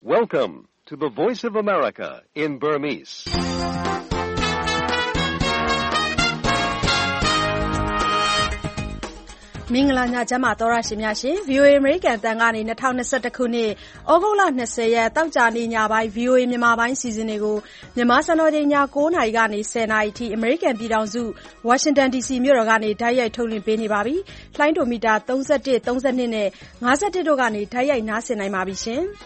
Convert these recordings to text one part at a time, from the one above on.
Welcome to the Voice of America in Burmese. ။မင်္ဂလာညချမ်းပါသောရရှင်များရှင် VOA American အသံကနေ2021ခုနှစ်ဩဂုတ်လ20ရက်တောက်ကြနေ့ညပိုင်း VOA မြန်မာပိုင်းစီစဉ်တွေကိုမြန်မာစံတော်ချိန်ည9:00နာရီကနေ10:00နာရီအထိ American ပြည်ထောင်စု Washington DC မြို့တော်ကနေဓာတ်ရိုက်ထုတ်လွှင့်ပေးနေပါပြီ။လိုင်းဒိုမီတာ31 32နဲ့51တို့ကနေဓာတ်ရိုက်နားဆင်နိုင်ပါပြီရှင်။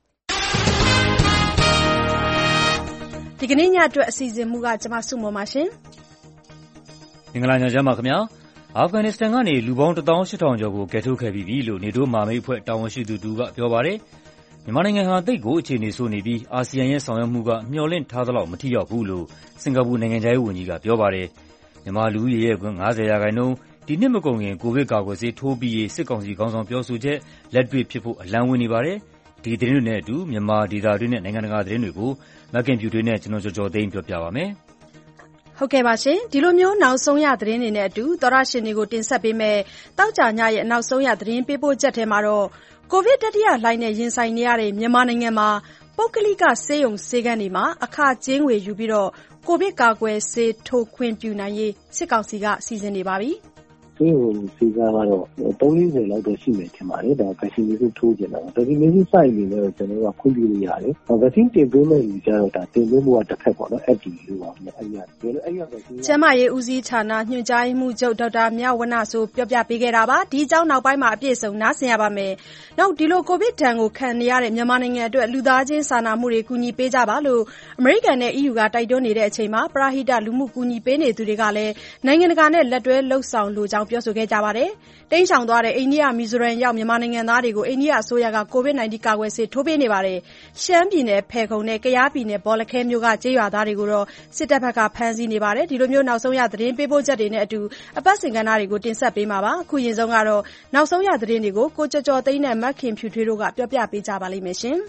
ဒီကနေ့ညအတွက်အစီအစဉ်မူကကျွန်မစုမော်ပါရှင်။မင်္ဂလာညချမ်းပါခင်ဗျာ။အာဖဂန်နစ္စတန်ကနေလူပေါင်း18000ကျော်ကိုကယ်ထုတ်ခဲ့ပြီးပြီလို့နေတိုးမာမိတ်အဖွဲ့တာဝန်ရှိသူတူကပြောပါတယ်။မြန်မာနိုင်ငံဟာသိပ်ကိုအခြေအနေဆိုးနေပြီးအာဆီယံရဲ့ဆောင်ရွက်မှုကမျှော်လင့်ထားသလောက်မထိရောက်ဘူးလို့စင်ကာပူနိုင်ငံခြားရေးဝန်ကြီးကပြောပါတယ်။မြန်မာလူဦးရေရဲ့50%ဒီနှစ်မကုန်ခင်ကိုဗစ်ကာကွယ်ဆေးထိုးပြီးရေးစစ်ကောင်စီခေါင်းဆောင်ပြောဆိုချက်လက်တွေ့ဖြစ်ဖို့အလံဝင်နေပါတယ်။ဒီသတင်းတွေနဲ့အတူမြန်မာဒေသတွင်းနဲ့နိုင်ငံတကာသတင်းတွေကိုမက်ကင်ဖြူတွေနဲ့ကျွန်တော်ကြော်သိန်းပြောပြပါမယ်။ဟုတ်ကဲ့ပါရှင်ဒီလိုမျိုးနောက်ဆုံးရသတင်းတွေနဲ့အတူသောရရှင်တွေကိုတင်ဆက်ပေးမယ်တောက်ကြညရဲ့နောက်ဆုံးရသတင်းပေးပို့ချက်ထဲမှာတော့ကိုဗစ်တတိယလှိုင်းနဲ့ရင်ဆိုင်နေရတဲ့မြန်မာနိုင်ငံမှာပုဂ္ဂလိကဆေးရုံဆေးခန်းတွေမှာအခကြေးငွေယူပြီးတော့ကိုဗစ်ကာကွယ်ဆေးထိုးခွင့်ပြုနိုင်ရေးစစ်ကောင်စီကစီစဉ်နေပါပြီဆေးရုံဆေးကတော့340လောက်တော့ရှိမယ်ထင်ပါတယ်ဒါဗက်ဆီနေထိုးကြတာဗက်ဆီနေစိုက်နေတော့ကျွန်တော်ကခွင့်ပြုလို့ရတယ်ဗက်ဆီတင်ပေးမဲ့လူကြတော့ဒါတင်ပေးမှုကတစ်ဖက်ပေါ့နော် FD လို့ပါမယ်အဲ့ရဗက်ဆီကျမရေးဦးစီးဌာနညွှန်ကြားရေးမှူးချုပ်ဒေါက်တာမြဝနဆိုပြောပြပေးခဲ့တာပါဒီအကြောင်းနောက်ပိုင်းမှာအပြည့်စုံနားဆင်ရပါမယ်နောက်ဒီလိုကိုဗစ်ဒဏ်ကိုခံနေရတဲ့မြန်မာနိုင်ငံအတွက်လူသားချင်းစာနာမှုတွေကူညီပေးကြပါလို့အမေရိကန်နဲ့ EU ကတိုက်တွန်းနေတဲ့အချိန်မှာပရဟိတလူမှုကူညီပေးနေသူတွေကလည်းနိုင်ငံတကာနဲ့လက်တွဲလှုပ်ဆောင်လိုကြောင်းပြောဆိုခဲ့ကြပါတယ်။တိမ်းရှောင်သွားတဲ့အိန္ဒိယမီဇိုရမ်ရောက်မြန်မာနိုင်ငံသားတွေကိုအိန္ဒိယအစိုးရကကိုဗစ်-19ကာကွယ်ဆေးထိုးပေးနေပါတယ်။ရှမ်းပြည်နယ်ဖယ်ခုံနဲ့ကယားပြည်နယ်ဘောလခဲမြို့ကကျေးရွာသားတွေကိုတော့စစ်တပ်ဘက်ကဖမ်းဆီးနေပါတယ်။ဒီလိုမျိုးနောက်ဆုံးရသတင်းပေးပို့ချက်တွေနဲ့အတူအပတ်စဉ်ကဏ္ဍတွေကိုတင်ဆက်ပေးမှာပါ။အခုရင်ဆုံးကတော့နောက်ဆုံးရသတင်းတွေကိုကိုကျော်ကျော်သိန်းနဲ့မက်ခင်ဖြူထွေးတို့ကပြောပြပေးကြပါလိမ့်မယ်ရှင်။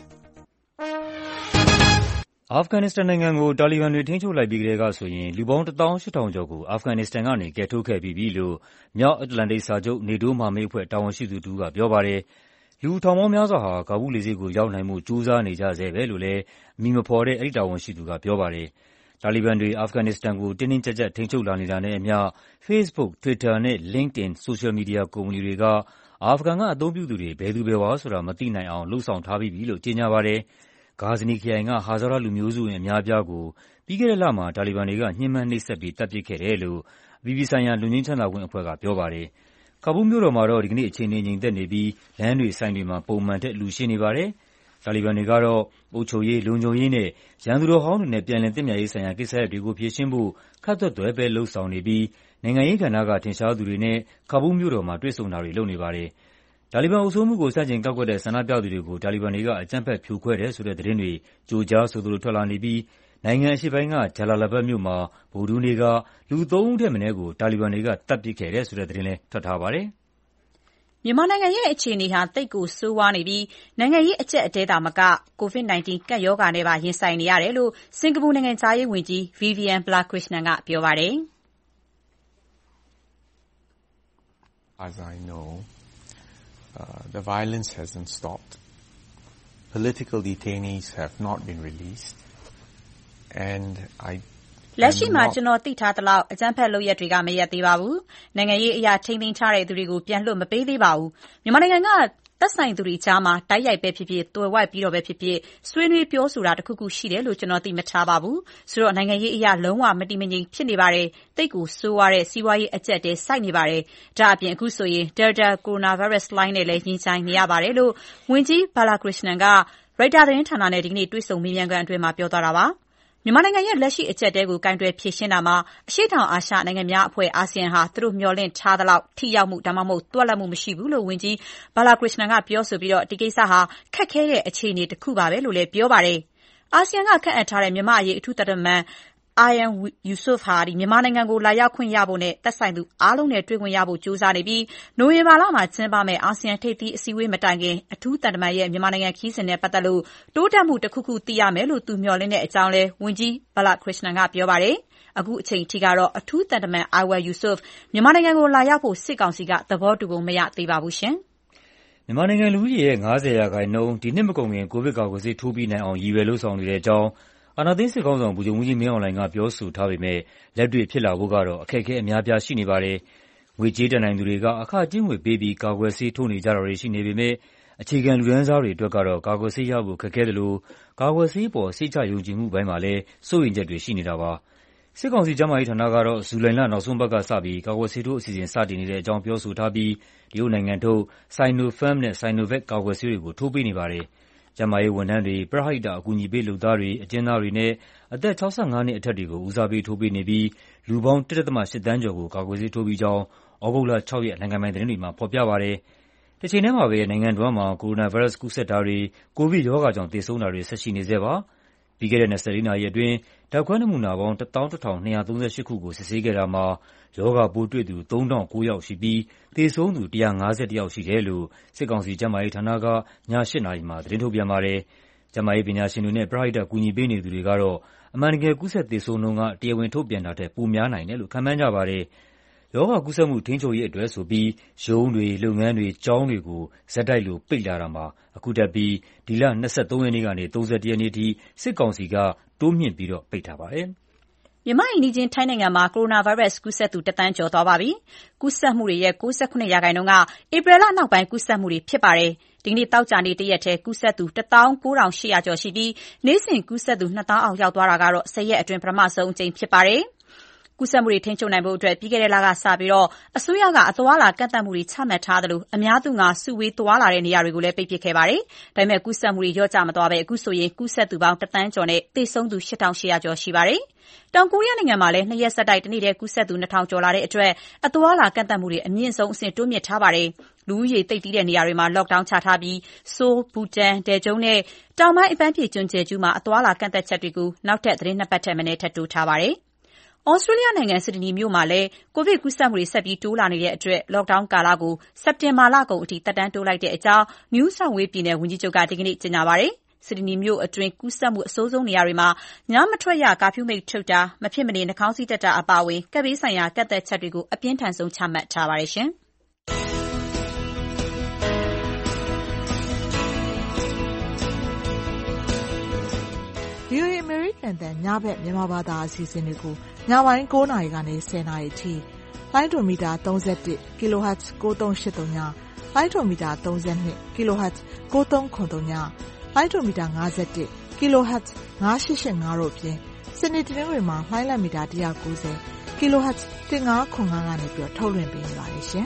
အာဖဂန်နစ္စတန်နိုင်ငံကိုတာလီဘန်တွေထိန်းချုပ်လိုက်ပြီးကတည်းကဆိုရင်လူပေါင်း18000ကျော်ကိုအာဖဂန်နစ္စတန်ကနေကယ်ထုတ်ခဲ့ပြီးပြီလို့မြောက်အတ္တလန္တိတ်စာချုပ်နေတိုးမဟာမိတ်အဖွဲ့တာဝန်ရှိသူတူကပြောပါတယ်။လူထောင်ပေါင်းများစွာဟာကာဘူးလ်လေဆိပ်ကိုရောက်နိုင်မှုကြိုးစားနေကြဆဲပဲလို့လည်းအမည်မဖော်တဲ့အဲဒီတာဝန်ရှိသူကပြောပါတယ်။တာလီဘန်တွေအာဖဂန်နစ္စတန်ကိုတင်းတင်းကျပ်ကျပ်ထိန်းချုပ်လာနေတာနဲ့အမျှ Facebook, Twitter နဲ့ LinkedIn ဆိုရှယ်မီဒီယာကုမ္ပဏီတွေကအာဖဂန်ကအသုံးပြုသူတွေဘယ်သူဘယ်ဝါဆိုတာမသိနိုင်အောင်လုပ်ဆောင်ထားပြီးပြီလို့ကြေညာပါတယ်။ဂါဇနီခရိုင်ကဟာဇာရလူမျိုးစုဝင်အများအပြားကိုပြီးခဲ့တဲ့လမှာတာလီဘန်တွေကညှဉ်းပန်းနှိပ်စက်ပြီးသတ်ပစ်ခဲ့တယ်လို့အပြည်ပြည်ဆိုင်ရာလွတ်ငြိမ်းချမ်းသာခွင့်အဖွဲ့ကပြောပါတယ်။ကာဘူးလ်မြို့တော်မှာတော့ဒီကနေ့အခြေအနေငြိမ်သက်နေပြီးလမ်းတွေဆိုင်တွေမှာပုံမှန်ထက်လူရှင်းနေပါတယ်။တာလီဘန်တွေကတော့အုပ်ချုပ်ရေး၊လုံခြုံရေးနဲ့ရန်သူတော်ဟောင်းတွေနဲ့ပြန်လည်သင့်မြတ်ရေးဆိုင်ရာကိစ္စရပ်တွေကိုဖြေရှင်းဖို့ခပ်သွက်သွယ်ပဲလုပ်ဆောင်နေပြီးနိုင်ငံရေးကဏ္ဍကထင်ရှားသူတွေနဲ့ကာဘူးလ်မြို့တော်မှာတွေ့ဆုံတာတွေလုပ်နေပါတယ်။တာလီဘန်အုပ်စိုးမှုကိုဆန့်ကျင်ကန့်ကွက်တဲ့ဆန္ဒပြသူတွေကိုတာလီဘန်တွေကအကြမ်းဖက်ဖြိုခွဲတယ်ဆိုတဲ့သတင်းတွေကြိုကြားဆိုသလိုထွက်လာနေပြီးနိုင်ငံအရှေ့ပိုင်းကဂျလာလာဘတ်မြို့မှာဗုဒ္ဓဟူးနေ့ကလူ3ဦးထက်မနည်းကိုတာလီဘန်တွေကသတ်ပစ်ခဲ့တယ်ဆိုတဲ့သတင်းလည်းထွက်ထားပါတယ်။မြန်မာနိုင်ငံရဲ့အခြေအနေဟာသိပ်ကိုဆိုးဝါးနေပြီးနိုင်ငံရေးအကျပ်အတည်းသာမကကိုဗစ်-19ကပ်ရောဂါနဲ့ပါရင်ဆိုင်နေရတယ်လို့စင်ကာပူနိုင်ငံခြားရေးဝန်ကြီး Vivian Balakrishnan ကပြောပါတယ်။ As I know the violence hasn't stopped. Political detainees have not been released. And I လက်ရှိမှာကျွန်တော်သိထားသလောက်အကြမ်းဖက်လုပ်ရပ်တွေကမရပ်သေးပါဘူး။နိုင်ငံရေးအရာထိန်းသိမ်းထားတဲ့သူတွေကိုပြန်လွှတ်မပေးသေးပါဘူး။မြန်မာနိုင်ငံကသက်ဆိုင်သူတွေကြားမှာတိုက်ရိုက်ပဲဖြစ်ဖြစ်သွယ်ဝိုက်ပြီးတော့ပဲဖြစ်ဖြစ်ဆွေးနွေးပြောဆိုတာတစ်ခုခုရှိတယ်လို့ကျွန်တော်သိမထားပါဘူး။ဆိုတော့နိုင်ငံရေးအရာလုံးဝမတည်မငြိမ်ဖြစ်နေပါတယ်။တိတ်ကိုဆိုးဝါးတဲ့စီးပွားရေးအကျပ်တဲစိုက်နေပါတယ်။ဒါအပြင်အခုဆိုရင် Delta Coronavirus လှိုင်းနဲ့လည်းရင်ဆိုင်နေရပါတယ်လို့ဝန်ကြီး Balakrishnan ကရိုက်တာသတင်းဌာနနဲ့ဒီကနေ့တွေ့ဆုံမေးမြန်းခန်းအတွင်းမှာပြောသွားတာပါ။မြန်မာနိုင်ငံရဲ့လက်ရှိအကျပ်အတည်းကိုကိုင်တွယ်ဖြေရှင်းတာမှာအရှေ့တောင်အာရှနိုင်ငံများအဖွဲ့အာဆီယံဟာသူတို့မျှော်လင့်ထားသလောက်ထိရောက်မှုဒါမှမဟုတ်သွက်လက်မှုမရှိဘူးလို့ဝန်ကြီး Balakrishnan ကပြောဆိုပြီးဒီကိစ္စဟာခက်ခဲတဲ့အခြေအနေတစ်ခုပါပဲလို့လည်းပြောပါတယ်။အာဆီယံကခန့်အပ်ထားတဲ့မြန်မာအရေးအထူးသံတမန် Ayaan Yusuf ဟာမြန်မာနိုင်ငံကိုလာရောက်ခွင့်ရဖို့နဲ့သက်ဆိုင်သူအားလုံးနဲ့တွေ့ခွင့်ရဖို့ကြိုးစားနေပြီးနိုဝင်ဘာလမှာကျင်းပမယ့်အာဆီယံထိပ်သီးအစည်းအဝေးမတိုင်ခင်အထူးသံတမန်ရဲ့မြန်မာနိုင်ငံခရီးစဉ်နဲ့ပတ်သက်လို့တိုးတက်မှုတစ်ခုခုသိရမယ်လို့သူမျှော်လင့်တဲ့အကြောင်းလဲဝန်ကြီး Balakrishnan ကပြောပါတယ်။အခုအချိန်ထိကတော့အထူးသံတမန် Ayaan Yusuf မြန်မာနိုင်ငံကိုလာရောက်ဖို့စစ်ကောင်စီကသဘောတူပုံမရသေးပါဘူးရှင်။မြန်မာနိုင်ငံလူဦးရေရဲ့50% ဒီနှစ်မကုန်ခင်ကိုဗစ်ကာကွယ်ဆေးထိုးပြီးနိုင်အောင်ရည်ရွယ်လုပ်ဆောင်နေတဲ့အကြောင်းအာဏာသိမ်းစစ်ခေါင်းဆောင်ဗိုလ်ချုပ်မှူးကြီးမင်းအောင်လှိုင်ကပြောဆိုထားပေမဲ့လက်တွေ့ဖြစ်လာဖို့ကတော့အခက်အခဲအများအပြားရှိနေပါတယ်။ငွေကြေးတတ်နိုင်သူတွေကအခကြေးငွေပေးပြီးကာကွယ်ဆေးထိုးနေကြတာတွေရှိနေပေမဲ့အခြေခံလူတန်းစားတွေအတွက်ကတော့ကာကွယ်ဆေးရဖို့ခက်ခဲသလိုကာကွယ်ဆေးပေါ်စိတ်ချယုံကြည်မှုပိုင်းမှာလည်းစိုးရိမ်ချက်တွေရှိနေတာပါ။စစ်ကောင်စီကျန်းမာရေးဌာနကတော့ဇူလိုင်လနောက်ဆုံးပတ်ကစပြီးကာကွယ်ဆေးထိုးအစီအစဉ်စတင်နေတဲ့အကြောင်းပြောဆိုထားပြီးတရုတ်နိုင်ငံထုတ် Sinopharm နဲ့ Sinovac ကာကွယ်ဆေးတွေကိုထိုးပေးနေပါတယ်။ကျန်းမာရေးဝန်ထမ်းတွေ၊ပရဟိတအကူအညီပေးလုပ်သားတွေ၊အကျဉ်းသားတွေနဲ့အသက်65နှစ်အထက်တွေကိုဦးစားပေးထိုးပေးနေပြီးလူပေါင်း 1.8 သန်းကျော်ကိုကာကွယ်ဆေးထိုးပြီးကြောင်းသြဂုတ်လ 6 ရက်နိုင်ငံပိုင်သတင်းတွေမှာဖော်ပြပါတယ်။တချိန်တည်းမှာပဲနိုင်ငံတဝန်းမှာကိုရိုနာဗိုင်းရပ်စ်ကူးစက်တာတွေ၊ကိုဗစ်ရောဂါကြောင့်သေဆုံးတာတွေဆက်ရှိနေဆဲပါ။ပြီးခဲ့တဲ့24နာရီအတွင်းဓာတ်ခွဲနမူနာပေါင်း 11,238 ခုကိုစစ်ဆေးခဲ့တာမှာရောဂါပိုးတွေ့သူ 3,900 ယောက်ရှိပြီးသေဆုံးသူ151ယောက်ရှိတယ်လို့စစ်ကောင်စီကျန်းမာရေးဌာနကည 8 နာရီမှာသတင်းထုတ်ပြန်ပါတယ်။ကျန်းမာရေးပညာရှင်တွေနဲ့ပရဟိတကူညီပေးနေသူတွေကတော့အမှန်တကယ်ကူးစက်သေဆုံးနှုန်းကတရားဝင်ထုတ်ပြန်တာထက်ပိုများနိုင်တယ်လို့ခန့်မှန်းကြပါတယ်။ရောဂါကူးစက်မှုထိန်းချုပ်ရေးအတွက်ဆိုပြီးရုံးတွေ၊လုပ်ငန်းတွေ၊ကျောင်းတွေကိုဆက်တိုက်လိုပိတ်လာတာမှာအခုထပ်ပြီးဒီလ23ရက်နေ့ကနေ31ရက်နေ့အထိစစ်ကောင်စီကတိုးမြှင့်ပြီးပိတ်ထားပါတယ်။မြန်မာ့အိမ်နီးချင်းထိုင်းနိုင်ငံမှာကိုရိုနာဗိုင်းရပ်စ်ကူးစက်သူ1 သန်းကျော်သွားပါပြီ။ကူးစက်မှုတွေရဲ့69%ကဧပြီလနောက်ပိုင်းကူးစက်မှုတွေဖြစ်ပါတယ်။ဒီကနေ့သောကြာနေ့တရက်ထဲကူးစက်သူ 19,800 ကျော်ရှိပြီးနေ့စဉ်ကူးစက်သူ 2,000 အောက်ရောက်သွားတာကတော့10ရက်အတွင်းပထမဆုံးအကြိမ်ဖြစ်ပါတယ်။ကူးစက်မှုတွေထိန်းချုပ်နိုင်ဖို့အတွက်ပြီးခဲ့တဲ့လကစပြီးအစိုးရကအသွားအလာကန့်သတ်မှုတွေချမှတ်ထားသလိုအများသူငါစုဝေးသွားလာတဲ့နေရာတွေကိုလည်းပိတ်ပစ်ခဲ့ပါတယ်။ဒါပေမဲ့ကူးစက်မှုတွေလျော့ကျမသွားဘဲအခုဆိုရင်ကူးစက်သူပေါင်း1 သန်းကျော်နဲ့သေဆုံးသူ 8,800 ကျော်ရှိပါတယ်။တောင်ကိုရီးယားနိုင်ငံမှာလည်း2ရက်ဆက်တိုက်တနေ့တည်းကူးစက်သူ 2,000 ကျော်လာတဲ့အတွက်အသွားအလာကန့်သတ်မှုတွေအမြင့်ဆုံးအဆင့်တိုးမြှင့်ထားပါတယ်။လူဦးရေသိပ်သည်းတဲ့နေရာတွေမှာ lockdown ချထားပြီးဆိုးလ်၊ဘူတန်၊တယ်ကျုံနဲ့တောင်ပိုင်းအပန်းဖြေကျွန်းကျယ်ကျူးမှာအသွားအလာကန့်သတ်ချက်တွေကိုနောက်ထပ်သီတင်း2 ပတ်ထက်မနည်းထပ်တိုးထားပါတယ်။ဩစတြေးလျနိုင်ငံဆစ်ဒနီမြို့မှာလည်းကိုဗစ်ကူးစက်မှုတွေဆက်ပြီးတိုးလာနေတဲ့အတွက် lockdown ကာလကိုစက်တင်ဘာလကုန်အထိသက်တမ်းတိုးလိုက်တဲ့အကြောင်း New South Wales ပြည်နယ်ဝန်ကြီးချုပ်ကဒီကနေ့ကြေညာပါတယ်။ဆစ်ဒနီမြို့အတွင်းကူးစက်မှုအဆိုးဆုံးနေရာတွေမှာညမထွက်ရကာဖျူးမိန့်ထုတ်တာ၊မဖြစ်မနေနှာခေါင်းစည်းတပ်တာအပါအဝင်ကပ်ဘေးဆိုင်ရာကန့်သတ်ချက်တွေကိုအပြင်းထန်ဆုံးချမှတ်ထားပါတယ်ရှင်။ VOA American တန်ညဘက်မြန်မာဘာသာအစီအစဉ်တွေကိုညပိုင်း9နာရီကနေ10နာရီအထိလိုင်းဒိုမီတာ31 kHz 9383ညလိုင်းဒိုမီတာ32 kHz 9393ညလိုင်းဒိုမီတာ51 kHz 9885တို့ဖြင့်စနေတနင်္ဂနွေမှာလိုင်းလက်မီတာ190 kHz 1505ကနေထုတ်လွှင့်ပေးနေပါတယ်ရှင်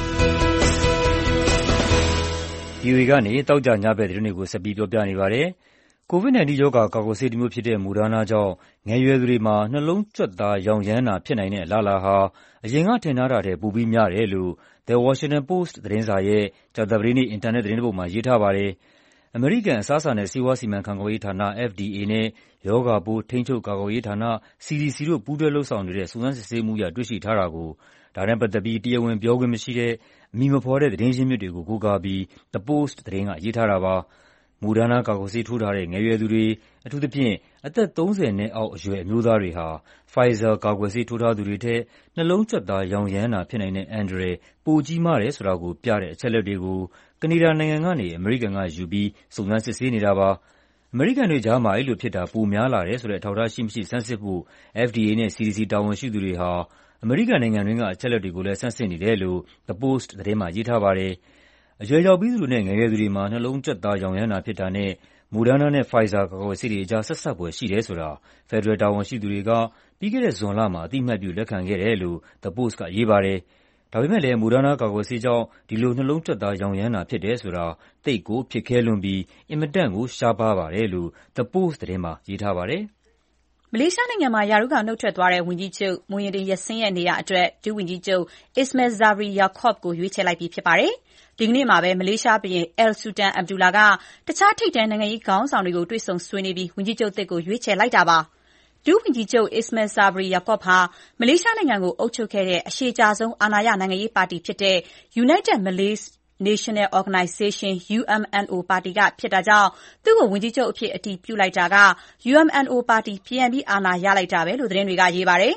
။ VOA ကနေတောက်ကြညဘက်သတင်းတွေကိုဆက်ပြီးပြောပြနေပါတယ်။ COVID-19 ရောဂါကာကွယ်ဆေးတစ်မျိုးဖြစ်တဲ့ Moderna ကြောင့်ငယ်ရွယ်သူတွေမှာနှလုံးကြွက်သားရောင်ရမ်းတာဖြစ်နိုင်တဲ့အလားအလာဟာအရင်ကထင်ထားတာထက်ပိုပြီးများတယ်လို့ The Washington Post သတင်းစာရဲ့ကြာသပတေးနေ့အင်တာနက်သတင်းတစ်ပုဒ်မှာရေးထားပါတယ်။အမေရိကန်အစားအစာနဲ့ဆေးဝါးစီမံခန့်ခွဲရေးဌာန FDA နဲ့ရောဂါပိုးထိန်းချုပ်ကာကွယ်ရေးဌာန CDC တို့ပူးတွဲလုပ်ဆောင်နေတဲ့စုံစမ်းစစ်ဆေးမှုအရတွေ့ရှိထားတာကိုဒါနဲ့ပတ်သက်ပြီးတရားဝင်ပြောခွင့်မရှိတဲ့အမည်မဖော်တဲ့သတင်းရင်းမြစ်တွေကိုကိုးကားပြီး The Post သတင်းကရေးထားတာပါ။ Moderna ကာကွယ်ဆေးထိုးထားတဲ့ငယ်ရွယ်သူတွေအထူးသဖြင့်အသက်30နှစ်အောက်အရွယ်အမျိုးသားတွေဟာ Pfizer ကာကွယ်ဆေးထိုးထားသူတွေထက်နှလုံးကြွက်သားရောင်ရမ်းတာဖြစ်နိုင်တဲ့အန္တရာယ်ပိုကြီးမားတယ်ဆိုတာကိုပြတဲ့အချက်အလက်တွေကိုကနေဒါနိုင်ငံကနေအမေရိကန်ကယူပြီးစုံစမ်းစစ်ဆေးနေတာပါ။အမေရိကန်တွေကြားမှာအဲဒီလိုဖြစ်တာပိုများလာတယ်ဆိုတဲ့အထောက်အထားရှိမရှိဆန်းစစ်ဖို့ FDA နဲ့ CDC တာဝန်ရှိသူတွေဟာအမေရိကန်နိုင်ငံတွင်းကအချက်အလက်တွေကိုလည်းဆန်းစစ်နေတယ်လို့ The Post သတင်းမှာရေးထားပါတယ်။အရွယ်ရောက်ပြီးသူတွေနဲ့ငယ်ရွယ်သူတွေမှာနှလုံးကြွက်သားရောင်ရမ်းတာဖြစ်တာနဲ့ Moderna နဲ့ Pfizer ကာကွယ်ဆေးတွေအကြားဆက်စပ်ဖွယ်ရှိတယ်ဆိုတာဖက်ဒရယ်တာဝန်ရှိသူတွေကပြီးခဲ့တဲ့ဇွန်လမှာအသိအမှတ်ပြုလက်ခံခဲ့တယ်လို့ The Post ကရေးပါတယ်။ဒါပေမဲ့လည်း Moderna ကာကွယ်ဆေးကြောင့်ဒီလိုနှလုံးကြွက်သားရောင်ရမ်းတာဖြစ်တယ်ဆိုတာသိပ်ကိုဖြစ်ခဲလွန်းပြီးအင်မတန်ကိုရှားပါးပါတယ်လို့ The Post သတင်းမှာရေးထားပါတယ်။မလေးရှားနိုင်ငံမှာရာထူးကနုတ်ထွက်သွားတဲ့ဝန်ကြီးချုပ် Muhyiddin Yassin ရဲ့နေရာအတွက်ဒုဝန်ကြီးချုပ် Ismail Sabri Yaakob ကိုရွေးချယ်လိုက်ပြီဖြစ်ပါတယ်။ဒီကနေ့မှာပဲမလေးရှားဘုရင် Sultan Abdullah ကတခြားထိပ်တန်းနိုင်ငံရေးခေါင်းဆောင်တွေကိုတွေ့ဆုံဆွေးနွေးပြီးဝန်ကြီးချုပ်သစ်ကိုရွေးချယ်လိုက်တာပါ။ဒုဝန်ကြီးချုပ် Ismail Sabri Yaakob ဟာမလေးရှားနိုင်ငံကိုအုပ်ချုပ်ခဲ့တဲ့အရှည်ကြာဆုံးအာဏာရနိုင်ငံရေးပါတီဖြစ်တဲ့ United Malay National Organisation UMNO ပါတီကဖြစ်တာကြောင့်သူ့ကိုဝန်ကြီးချုပ်အဖြစ်အတည်ပြုလိုက်တာက UMNO ပါတီပြန်ပြီးအာဏာရလိုက်တာပဲလို့သတင်းတွေကရေးပါတယ်။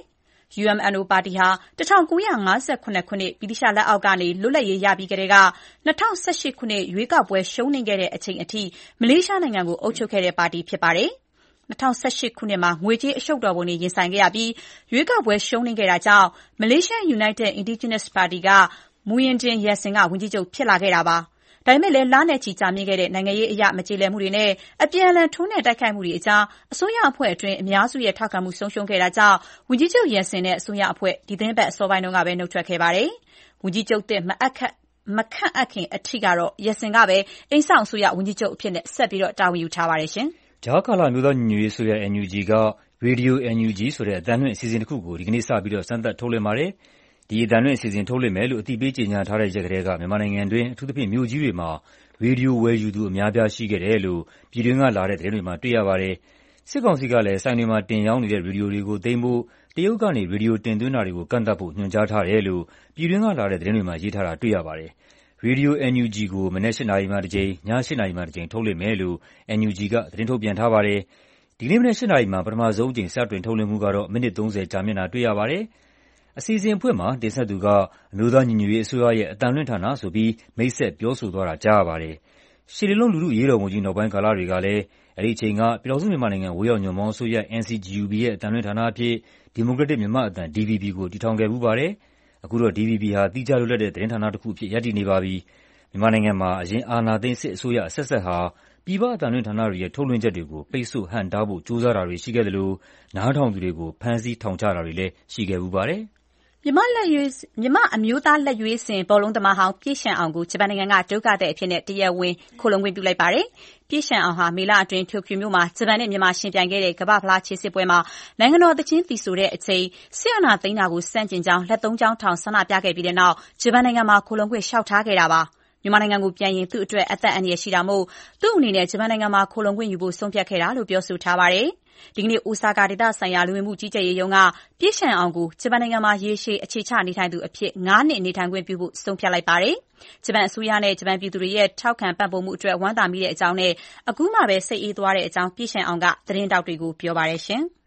UMNO ပါတီဟာ1958 ခုနှစ်ဗြိတိသျှလက်အောက်ကနေလွတ်လပ်ရေးရပြီးကတည်းက2018ခုနှစ်ရွေးကောက်ပွဲရှုံးနိမ့်ခဲ့တဲ့အချိန်အထိမလေးရှားနိုင်ငံကိုအုပ်ချုပ်ခဲ့တဲ့ပါတီဖြစ်ပါတယ်။2018ခုနှစ်မှာငွေကြေးအရှုပ်တော်ပုံတွေရင်ဆိုင်ခဲ့ရပြီးရွေးကောက်ပွဲရှုံးနိမ့်ခဲ့တာကြောင့် Malaysian United Indigenous Party ကMuhyiddin Yassin ကဝန်ကြီးချုပ်ဖြစ်လာခဲ့တာပါ။ဒါပေမဲ့လည်းလနဲ့ချီကြာမြင့်ခဲ့တဲ့နိုင်ငံရေးအရမကျေလည်မှုတွေနဲ့အပြန်အလှန်ထိုးနှက်တိုက်ခိုက်မှုတွေအကြားအစိုးရအဖွဲ့အတွင်းအများစုရဲ့ထောက်ခံမှုဆုံးရှုံးခဲ့တာကြောင့်ဝန်ကြီးချုပ် Yassin နဲ့အစိုးရအဖွဲ့ဒီသီတင်းပတ်အစောပိုင်းတုန်းကပဲနှုတ်ထွက်ခဲ့ပါတယ်။ဝန်ကြီးချုပ်သစ်မခန့်အပ်ခင်အထိကတော့ Yassin ကပဲအိမ်စောင့်အစိုးရဝန်ကြီးချုပ်အဖြစ်နဲ့ဆက်ပြီးတာဝန်ယူထားပါတယ်ရှင်။ကြားကာလအမျိုးသားညီညွတ်ရေးအစိုးရ NUG က Radio NUG ဆိုတဲ့အသံလွှင့်အစီအစဉ်တစ်ခုကိုဒီကနေ့စပြီးစမ်းသပ်ထုတ်လွှင့်ပါတယ်။ဒီအသံလွှင့်အစီအစဉ်ထုတ်လွှင့်မယ်လို့အသိပေးကြေညာထားတဲ့ရက်ကတည်းကမြန်မာနိုင်ငံတွင်းအထူးသဖြင့်မြို့ကြီးတွေမှာရေဒီယိုဝယ်ယူသူအများအပြားရှိခဲ့တယ်လို့ပြည်တွင်းကလာတဲ့သတင်းတွေမှာတွေ့ရပါတယ်။စစ်ကောင်စီကလည်းဆိုင်တွေမှာတင်ရောင်းနေတဲ့ရေဒီယိုတွေကိုသိမ်းဖို့တရုတ်ကနေရေဒီယိုတင်သွင်းတာတွေကိုကန့်သတ်ဖို့ညွှန်ကြားထားတယ်လို့ပြည်တွင်းကလာတဲ့သတင်းတွေမှာရေးထားတာတွေ့ရပါတယ်။ Radio NUG ကိုမနက်၈ နာရီမှတစ်ကြိမ်၊ည8 နာရီမှတစ်ကြိမ်ထုတ်လွှင့်မယ်လို့ NUG ကသတင်းထုတ်ပြန်ထားပါတယ်။ဒီကနေ့မနက်8 နာရီမှာပထမဆုံးအကြိမ်စတင်ထုတ်လွှင့်မှုကတော့မိနစ် 30 ကြာမြင့်တာတွေ့ရပါတယ်။အစီအစဉ်အဖွင့်မှာတင်ဆက်သူကအမျိုးသားညီညွတ်ရေးအစိုးရရဲ့အသံလွှင့်ဌာနဆိုပြီးမိတ်ဆက်ပြောဆိုသွားတာကြားရပါတယ်။ရှစ်လေးလုံးလူထုအရေးတော်ပုံကြီးနောက်ပိုင်းကာလတွေကလည်းအဲဒီအချိန်ကပြည်ထောင်စုမြန်မာနိုင်ငံဝေးရောက်ညွန့်ပေါင်းအစိုးရ NCGUB ရဲ့အသံလွှင့်ဌာနအဖြစ်ဒီမိုကရက်တစ်မြန်မာ့အသံ DVB ကိုတည်ထောင်ခဲ့ဖူးပါတယ်။အခုတော့ DVB ဟာသီးခြားလွတ်လပ်တဲ့သတင်းဌာနတစ်ခုအဖြစ်ရပ်တည်နေပါပြီ။မြန်မာနိုင်ငံမှာအရင်အာဏာသိမ်းစစ်အစိုးရအဆက်ဆက်ဟာပြည်ပအသံလွှင့်ဌာနတွေရဲ့ထုတ်လွှင့်ချက်တွေကိုပိတ်ဆို့ဟန့်တားဖို့ကြိုးစားတာတွေရှိခဲ့သလိုနားထောင်သူတွေကိုဖမ်းဆီးထောင်ချတာတွေလည်းရှိခဲ့ဖူးပါတယ်။မြန်မာ့အမျိုးသားလက်ရွေးစင်ဘောလုံးသမားဟောင်းပြည့်ရှန်အောင်ကိုဂျပန်နိုင်ငံကဒုက္ခသည်အဖြစ်နဲ့တရားဝင်ခိုလှုံခွင့်ပြုလိုက်ပါတယ်။ပြည့်ရှန်အောင်ဟာမေလအတွင်းတိုကျိုမြို့မှာဂျပန်နဲ့မြန်မာယှဉ်ပြိုင်ခဲ့တဲ့ကမ္ဘာ့ဖလားခြေစစ်ပွဲမှာနိုင်ငံတော်သီချင်းသီဆိုတဲ့အချိန်စစ်အာဏာသိမ်းတာကိုဆန့်ကျင်ကြောင်းလက်သုံးချောင်းထောင်ဆန္ဒပြခဲ့ပြီးတဲ့နောက်ဂျပန်နိုင်ငံမှာခိုလှုံခွင့်လျှောက်ထားခဲ့တာပါ။မြန်မာနိုင်ငံကိုပြန်ရင်သူ့အတွက်အသက်အန္တရာယ်ရှိတာမို့သူ့အနေနဲ့ဂျပန်နိုင်ငံမှာခိုလှုံခွင့်ယူဖို့ဆုံးဖြတ်ခဲ့တာလို့ပြောဆိုထားပါတယ်။ဒီကနေ့အိုဆာကာဒေသဆိုင်ရာလူဝင်မှုကြီးကြပ်ရေးရုံးကပြည့်ရှန်အောင်ကိုဂျပန်နိုင်ငံမှာရေရှည်အခြေချနေထိုင်သူအဖြစ်9 နှစ်နေထိုင်ခွင့်ပြုဖို့ဆုံးဖြတ်လိုက်ပါတယ်။ဂျပန်အစိုးရနဲ့ဂျပန်ပြည်သူတွေရဲ့ထောက်ခံပံ့ပိုးမှုအတွက်ဝမ်းသာမိတဲ့အကြောင်းနဲ့အခုမှပဲစိတ်အေးသွားတဲ့အကြောင်းပြည့်ရှန်အောင်ကသတင်းတောက်တွေကိုပြောပါတယ်ရှင်။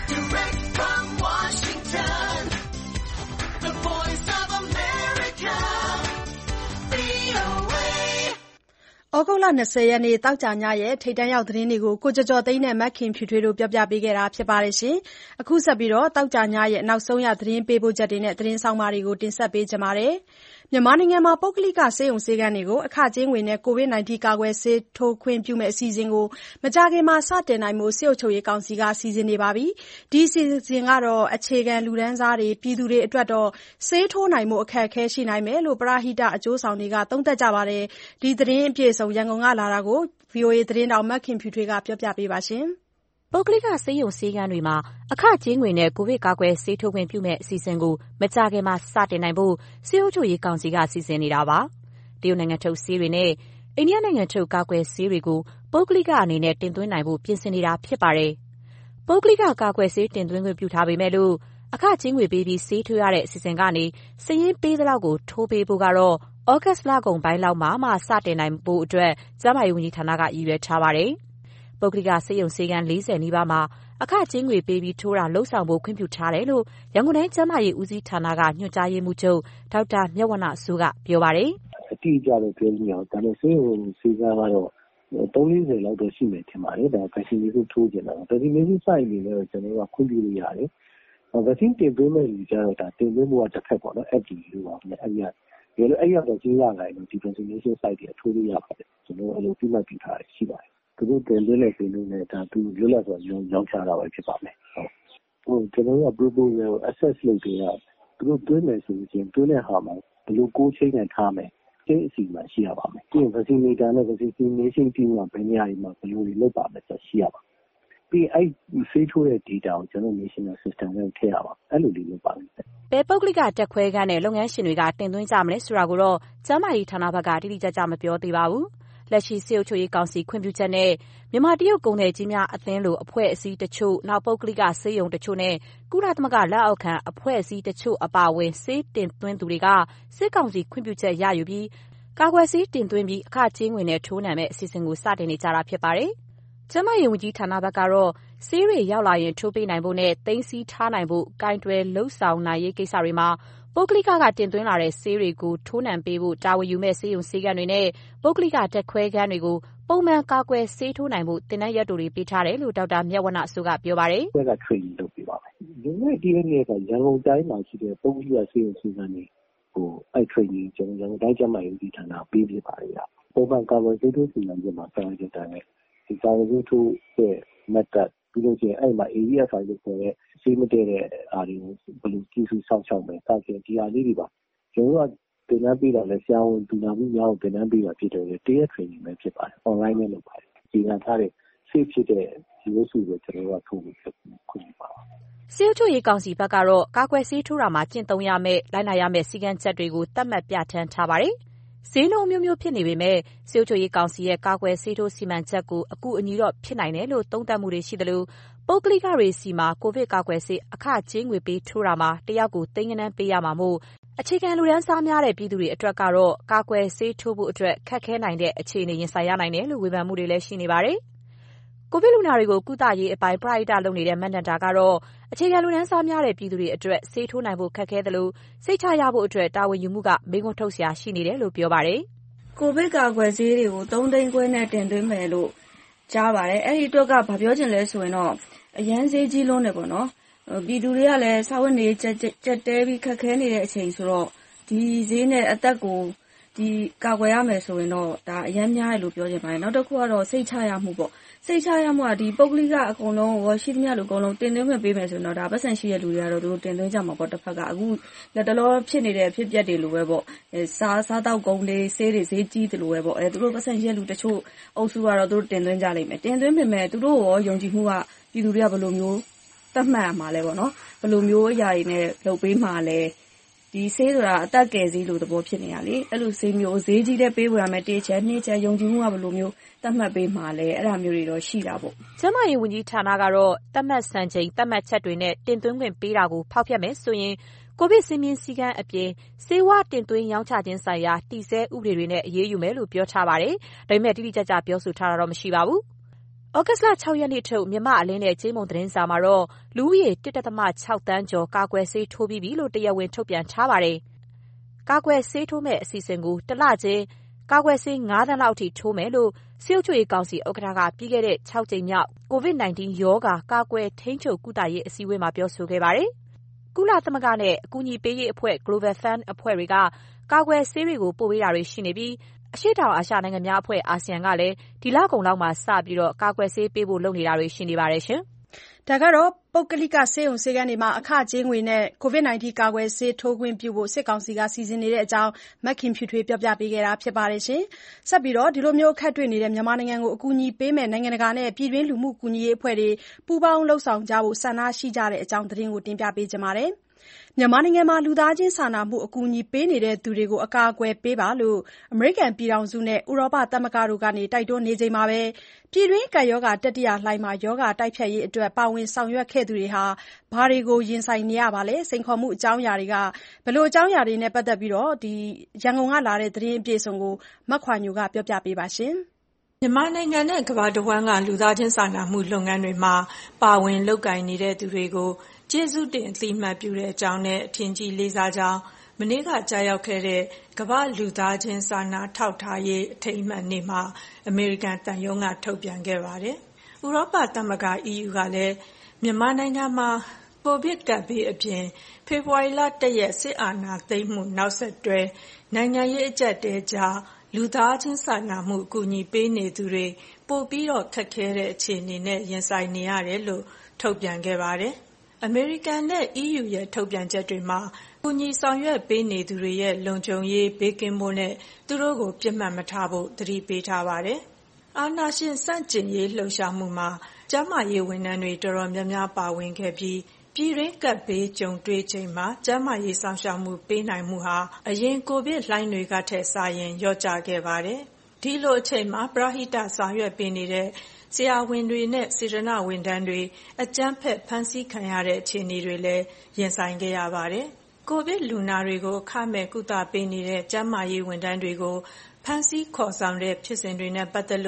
ဩဂုတ်လ20ရက်နေ့သောကြာညရဲ့ထိပ်တန်းရောက်သတင်းတွေကိုကိုကျော်ကျော်သိန်းနဲ့မခင်ဖြူထွေးတို့ပြောပြပေးခဲ့တာဖြစ်ပါတယ်ရှင်။အခုဆက်ပြီးသောကြာညရဲ့နောက်ဆုံးရသတင်းပေးပို့ချက်တွေနဲ့သတင်းဆောင်မတွေကိုတင်ဆက်ပေးကြပါမယ်။မြန်မာနိုင်ငံမှာပုဂ္ဂလိကဆေးရုံဆေးခန်းတွေကိုအခကြေးငွေနဲ့ကိုဗစ် -19 ကာကွယ်ဆေးထိုးခွင့်ပြုမယ့်အစီအစဉ်ကိုမကြာခင်မှာစတင်နိုင်ဖို့စစ်အုပ်ချုပ်ရေးကောင်စီကစီစဉ်နေပါပြီ။ဒီအစီအစဉ်ကတော့အခြေခံလူတန်းစားတွေပြည်သူတွေအတွက်တော့ဆေးထိုးနိုင်မှုအခက်အခဲရှိနိုင်မယ်လို့ပရဟိတအကျိုးဆောင်တွေကသုံးသပ်ကြပါတယ်။ဒီသတင်းအပြည့်အစုံရန်ကုန်ကလာတာကို VOA သတင်းတောင်မခင်ဖြူထွေးကပြောပြပေးပါရှင်။ပုဂ္ဂလိကဆေးရုံဆေးခန်းတွေမှာအခကြေးငွေနဲ့ကိုဗစ်ကာကွယ်ဆေးထိုးခွင့်ပြုမယ့်အစီအစဉ်ကိုမကြာခင်မှာစတင်နိုင်ဖို့စစ်အုပ်ချုပ်ရေးကောင်စီကစီစဉ်နေတာပါ။တရုတ်နိုင်ငံထုတ်ဆေးတွေနဲ့အိန္ဒိယနိုင်ငံထုတ်ကာကွယ်ဆေးတွေကိုပုဂ္ဂလိကအနေနဲ့တင်သွင်းနိုင်ဖို့ပြင်ဆင်နေတာဖြစ်ပါတယ်။ပုဂ္ဂလိကကာကွယ်ဆေးတင်သွင်းခွင့်ပြုထားပေမဲ့လို့အခကြေးငွေပေးပြီးဆေးထိုးရတဲ့အစီအစဉ်ကနေစာရင်းပေးသလောက်ကိုထိုးပေးဖို့ကတော့ဩဂတ်စ်လကုန်ပိုင်းလောက်မှစတင်နိုင်ဖို့အတွက်ကျန်းမာရေးဝန်ကြီးဌာနကရည်ရွယ်ထားပါတယ်။ပုဂ္ဂလိကဆေးရုံဆေးခန်း40နီးပါးမှာအခကြေးငွေပေးပြီးထိုးတာလှုပ်ဆောင်ဖို့ခွင့်ပြုထားတယ်လို့ရန်ကုန်တိုင်းကျန်းမာရေးဦးစီးဌာနကညွှန်ကြားရေးမှူးချုပ်ဒေါက်တာမြတ်ဝဏ္ဏစိုးကပြောပါတယ်။အတိအကျတော့ပြောလို့မရဘူး။ဒါပေမဲ့ဆေးရုံဆေးခန်းကတော့30-40လောက်တော့ရှိမယ်ထင်ပါတယ်။ဒါဗက်ဆီနေကိုထိုးကြတာ။ဗက်ဆီနေကိုစိုက်နေတော့ကျွန်တော်တို့ကခွင့်ပြုလို့ရတယ်။ဗက်ဆီတင်သွင်းမဲ့လူကြတော့ဒါတင်သွင်းမှုကတစ်ဖက်ပေါ့နော် FDA လို့ပါမယ်။အဲ့တော့ကြေးရနိုင်လို့ဒီ vaccination site တွေထိုးလို့ရပါတယ်။ကျွန်တော်အဲ့လိုပြမှတ်ပြထားတယ်ရှိပါတယ်။သူတို့တင်သွင်းတဲ့ဆေးလုံးနဲ့ဒါသူလွတ်လပ်စွာရောင်းချတာပဲဖြစ်ပါမယ်။ကျွန်တော်တို့က proposal ကို assess လုပ်ပြီးတော့သူတို့သွင်းမယ်ဆိုရင်သွင်းတဲ့ဟာမှာဘယ်လိုကိုချိန်နဲ့ထားမယ်။အစီအမံရှိရပါမယ်။ပြီးရင် vaccinator နဲ့ vaccination team ကဘယ်နေရာမှာဘယ်လိုလုပ်ပါမယ်ဆိုတာရှိရပါမယ်။ပြီးအဲ့ဆေးထိုးတဲ့ data ကိုကျွန်တော် national system နဲ့ထည့်ရပါအဲ့လိုလေးလုပ်ပါမယ်။ဘယ်ပုဂ္ဂလိကတက်ခွဲခန်းနဲ့လုပ်ငန်းရှင်တွေကတင်သွင်းကြမလဲဆိုတာကိုတော့ကျန်းမာရေးဌာနဘက်ကတိတိကျကျမပြောသေးပါဘူး။လက်ရှိစစ်အုပ်ချုပ်ရေးကောင်စီခွင့်ပြုချက်နဲ့မြန်မာတရုတ်ကုန်သည်ကြီးများအသင်းလိုအဖွဲ့အစည်းတချို့နောက်ပုဂ္ဂလိကဆေးရုံတချို့နဲ့ကုလသမဂ္ဂလက်အောက်ခံအဖွဲ့အစည်းတချို့အပါအဝင်ဆေးတင်သွင်းသူတွေကစစ်ကောင်စီခွင့်ပြုချက်ရယူပြီးကာကွယ်ဆေးတင်သွင်းပြီးအခကြေးငွေနဲ့ထိုးနှံမဲ့အစီအစဉ်ကိုစတင်နေကြတာဖြစ်ပါတယ်။ကျန်းမာရေးဝန်ကြီးဌာနဘက်ကတော့ဆေးတွေရောက်လာရင်ထိုးပေးနိုင်ဖို့နဲ့သိမ်းဆည်းထားနိုင်ဖို့ကိုင်တွယ်လုပ်ဆောင်နိုင်ရေးကိစ္စတွေမှာပုဂ္ဂလိကတင်သွင်းလာတဲ့ဆေးတွေကိုထိုးနှံပေးဖို့တာဝန်ယူမဲ့ဆေးရုံဆေးခန်းတွေနဲ့ပုဂ္ဂလိကဓာတ်ခွဲခန်းတွေကိုပုံမှန်ကာကွယ်ဆေးထိုးနိုင်ဖို့သင်တန်းရက်တိုတွေပေးထားတယ်လို့ဒေါက်တာမြတ်ဝဏ္ဏစိုးကပြောပါတယ်။က training လုပ်ပေးပါမယ်။ဒီနေ့ဒီနေ့ကရန်ကုန်တိုင်းမှာရှိတဲ့ပုဂ္ဂလိကဆေးရုံဆေးခန်းတွေကိုtraining ကျွန်တော်ရန်ကုန်တိုင်းကျန်းမာရေးဝန်ကြီးဌာနပေးပြပါတယ်။ပုံမှန်ကာကွယ်ဆေးထိုးစီမံချက်မှာဆောင်ရွက်တဲ့အတိုင်းဒီကာကွယ်ဆေးထိုးတဲ့ method ပြီးလို့ရှိရင်အဲ့မှာ AESI လို့ခေါ်တဲ့ဆေးမတည့်တဲ့အားတွေကိုဘယ်လိုကြည့်စုစောင့်ရှောက်မယ်စသဖြင့်ဒီအားလေးတွေပါကျွန်တော်ကသင်တန်းပေးတာလဲဆရာဝန်ပညာမှုများကိုသင်တန်းပေးတာဖြစ်တယ်တရက် training ပဲဖြစ်ပါတယ် online နဲ့လုပ်ပါတယ်ဒီကထားတဲ့ safe ဖြစ်တဲ့ဒီလိုဆိုတော့ကျွန်တော်ကထိုးဖို့ခွင့်ပြုပါဆေးချုပ်ရေးကောင်စီဘက်ကတော့ကာကွယ်ဆေးထိုးတာမှာကျင့်သုံးရမယ့်လိုက်နာရမယ့်စည်းကမ်းချက်တွေကိုသတ်မှတ်ပြဋ္ဌာန်းထားပါတယ်ဈေးနှုန်းမျိုးမျိုးဖြစ်နေပေမဲ့ဆေးချုပ်ရေးကောင်စီရဲ့ကာကွယ်ဆေးထိုးစီမံချက်ကိုအကူအညီတော့ဖြစ်နိုင်တယ်လို့သုံးသပ်မှုတွေရှိသလိုပုဂ္ဂလိကတွေစီမှာကိုဗစ်ကာကွယ်ဆေးအခကြေးငွေပေးထိုးတာမှာတယောက်ကိုသိန်းဂဏန်းပေးရမှာမို့အခြေခံလူတန်းစားများတဲ့ပြည်သူတွေအတွက်ကတော့ကာကွယ်ဆေးထိုးဖို့အတွက်ခက်ခဲနိုင်တဲ့အခြေအနေရင်ဆိုင်ရနိုင်တယ်လို့ဝေဖန်မှုတွေလည်းရှိနေပါတယ်။ကိုဗစ်လူနာတွေကိုကုသရေးအပိုင်းပရဟိတလုပ်နေတဲ့မန်ဒန်တာကတော့အခြေခံလူတန်းစားများတဲ့ပြည်သူတွေအတွက်ဆေးထိုးနိုင်ဖို့ခက်ခဲသလိုစိတ်ချရဖို့အတွက်တာဝန်ယူမှုကမေးခွန်းထုတ်စရာရှိနေတယ်လို့ပြောပါတယ်။ကိုဗစ်ကာကွယ်ဆေးတွေကို3သိန်းခွဲနဲ့တင်သွင်းမယ်လို့ကြားပါတယ်။အဲ့ဒီအတွက်ကဘာပြောချင်လဲဆိုရင်တော့အရန်ဈေးကြီးလွန်းတယ်ပေါ့နော်ပြည်သူတွေကလည်းစာဝတ်နေကြက်တဲပြီးခက်ခဲနေတဲ့အချိန်ဆိုတော့ဒီဈေးနဲ့အသက်ကိုဒီကာကွယ်ရမယ်ဆိုရင်တော့ဒါအရန်များတယ်လို့ပြောချင်ပါတယ်နောက်တစ်ခုကတော့စိတ်ချရမှုပေါ့စိတ်ချရမှုကဒီပုဂ္ဂလိကအကုန်လုံးရောရှိသမျှလူအကုန်လုံးတင်သွင်းပေးမယ်ဆိုတော့ဒါပတ်စံရှိတဲ့လူတွေကတော့သူတို့တင်သွင်းကြမှာပေါ့တစ်ဖက်ကအခုလက်တလောဖြစ်နေတဲ့အဖြစ်အပျက်တွေလိုပဲပေါ့စားတောက်ကုန်လေးဆေးတွေဈေးကြီးတယ်လို့ပဲပေါ့သူတို့ပတ်စံရှိတဲ့လူတချို့အုပ်စုကတော့သူတို့တင်သွင်းကြလိမ့်မယ်တင်သွင်းပေမဲ့သူတို့ရောယုံကြည်မှုကပြည်သူတွေကဘယ်လိုမျိုးသတ်မှတ်ရမှာလဲပေါ့နော်ဘယ်လိုမျိုးအရာတွေနဲ့လုပ်ပေးမှာလဲဒီဆေးဆိုတာအသက်ကယ်ဆေးလိုသဘောဖြစ်နေရလေအဲ့လိုဆေးမျိုးဈေးကြီးတဲ့ပေးဝယ်ရမယ်တစ်ချက်နှစ်ချက်ယုံကြည်မှုကဘယ်လိုမျိုးသတ်မှတ်ပေးမှာလဲအဲ့ဒါမျိုးတွေတော့ရှိတာပေါ့ကျန်းမာရေးဝန်ကြီးဌာနကတော့သတ်မှတ်စံချိန်သတ်မှတ်ချက်တွေနဲ့တင်သွင်းခွင့်ပေးတာကိုဖောက်ဖျက်မယ်ဆိုရင်ကိုဗစ်စည်းမျဉ်းစည်းကမ်းအပြင်ဆေးဝါးတင်သွင်းရောင်းချခြင်းဆိုင်ရာတည်ဆဲဥပဒေတွေနဲ့အရေးယူမယ်လို့ပြောထားပါတယ်ဒါပေမဲ့တိတိကျကျပြောဆိုထားတာတော့မရှိပါဘူးဩဂတ်လ6ရက်နေ့ထုတ်မြန်မာအလင်းနဲ့ကြေးမုံသတင်းစာမှာတော့လူဦးရေ 1.6 သန်းကျော်ကာကွယ်ဆေးထိုးပြီးပြီလို့တရားဝင်ထုတ်ပြန်ထားပါတယ်။ကာကွယ်ဆေးထိုးမဲ့အစီအစဉ်ကိုတစ်လချင်းကာကွယ်ဆေး9သန်းလောက်အထိထိုးမယ်လို့ဆေးဥချုပ်ရေးကောင်စီဥက္ကဋ္ဌကပြီးခဲ့တဲ့6ကြိမ်မြောက် COVID-19 ရောဂါကာကွယ်ထိန်းချုပ်ကုသရေးအစည်းအဝေးမှာပြောဆိုခဲ့ပါတယ်။ကုလသမဂ္ဂနဲ့အကူအညီပေးရေးအဖွဲ့ Global Fund အဖွဲ့တွေကကာကွယ်ဆေးတွေကိုပို့ပေးတာတွေရှိနေပြီးအရှေ့တောင်အာရှနိုင်ငံများအဖွဲ့အာဆီယံကလည်းဒီလကုန်လောက်မှာစပြီးကာကွယ်ဆေးပေးဖို့လုပ်နေတာတွေရှိနေပါတယ်ရှင်။ဒါကတော့ပုဂ္ဂလိကဆေးရုံဆေးခန်းတွေမှာအခကြေးငွေနဲ့ COVID-19 ကာကွယ်ဆေးထိုးခွင့်ပြုဖို့စစ်ကောင်စီကစီစဉ်နေတဲ့အကြောင်းမခင်ဖြူထွေးပြောပြပေးခဲ့တာဖြစ်ပါတယ်ရှင်။ဆက်ပြီးဒီလိုမျိုးအခက်တွေ့နေတဲ့မြန်မာနိုင်ငံကိုအကူအညီပေးမဲ့နိုင်ငံတကာနဲ့ပြည်တွင်းလူမှုကူညီရေးအဖွဲ့တွေပူးပေါင်းလှုပ်ဆောင်ကြဖို့ဆန္ဒရှိကြတဲ့အကြောင်းသတင်းကိုတင်ပြပေးကြပါမယ်။မြန်မာနိုင်ငံမှာလူသားချင်းစာနာမှုအကူအညီပေးနေတဲ့သူတွေကိုအကာအကွယ်ပေးပါလို့အမေရိကန်ပြည်ထောင်စုနဲ့ဥရောပသမဂ္ဂတို့ကတိုက်တွန်းနေချိန်မှာပဲပြည်တွင်းကပ်ရောဂါတတိယလှိုင်းမှာရောဂါတိုက်ဖျက်ရေးအတွက်ပါဝင်ဆောင်ရွက်ခဲ့သူတွေဟာဘာတွေကိုရင်ဆိုင်နေရပါလဲစိန်ခေါ်မှုအကြောင်းအရာတွေကဘယ်လိုအကြောင်းအရာတွေနဲ့ပတ်သက်ပြီးရန်ကုန်ကလာတဲ့သတင်းအပြည့်အစုံကိုမခွာညိုကပြောပြပေးပါရှင်။မြန်မာနိုင်ငံနဲ့ကမ္ဘာတစ်ဝန်းကလူသားချင်းစာနာမှုလုပ်ငန်းတွေမှာပါဝင်လုပ်ကိုင်နေတဲ့သူတွေကိုကျေးဇူးတင်အသိအမှတ်ပြုတဲ့အကြောင်းနဲ့အထင်ကြီးလေးစားကြောင်းမနေ့ကကြားရောက်ခဲ့တဲ့ကမ္ဘာလူသားချင်းစာနာထောက်ထားရေးအထိမ်းအမှတ်နေ့မှာအမေရိကန်တန်ယုံကထုတ်ပြန်ခဲ့ပါတယ်။ဥရောပသမဂ္ဂ EU ကလည်းမြန်မာနိုင်ငံမှာကိုဗစ်ကပ်ဘေးအပြင်ဖေဖော်ဝါရီလ1ရက်စစ်အာဏာသိမ်းမှုနောက်ဆက်တွဲနိုင်ငံရေးအကျပ်တဲကြားလူသားချင်းစာနာမှုအကူအညီပေးနေသူတွေပိုပြီးတော့ခက်ခဲတဲ့အခြေအနေနဲ့ရင်ဆိုင်နေရတယ်လို့ထုတ်ပြန်ခဲ့ပါတယ်။အမေရိကန်နဲ့ EU ရဲ့ထုတ်ပြန်ချက်တွေမှာကူညီဆောင်ရွက်ပေးနေသူတွေရဲ့လုံခြုံရေးဘေးကင်းဖို့နဲ့သူတို့ကိုပြစ်မှတ်မထားဖို့သတိပေးထားပါတယ်။အာဏာရှင်ဆန့်ကျင်ရေးလှုပ်ရှားမှုမှာကျန်းမာရေးဝန်ထမ်းတွေတော်တော်များများပါဝင်ခဲ့ပြီးပြည်တွင်းကပ်ဘေးကြုံတွေ့ချိန်မှာကျန်းမာရေးဆောင်ရှောက်မှုပေးနိုင်မှုဟာအရင်ကိုဗစ်လှိုင်းတွေကထက်စာရင်လျော့ကျခဲ့ပါတယ်။ဒီလိုအချိန်မှာပရဟိတဆောင်ရွက်ပေးနေတဲ့ဆရာဝန်တွေနဲ့စေတနာ့ဝန်ထမ်းတွေအကြမ်းဖက်ဖမ်းဆီးခံရတဲ့အခြေအနေတွေလည်းရင်ဆိုင်ခဲ့ရပါတယ်။ကိုဗစ်လူနာတွေကိုအခမဲ့ကုသပေးနေတဲ့ကျန်းမာရေးဝန်ထမ်းတွေကိုဖမ်းဆီးခေါ်ဆောင်တဲ့ဖြစ်စဉ်တွေနဲ့ပတ်သက်လို့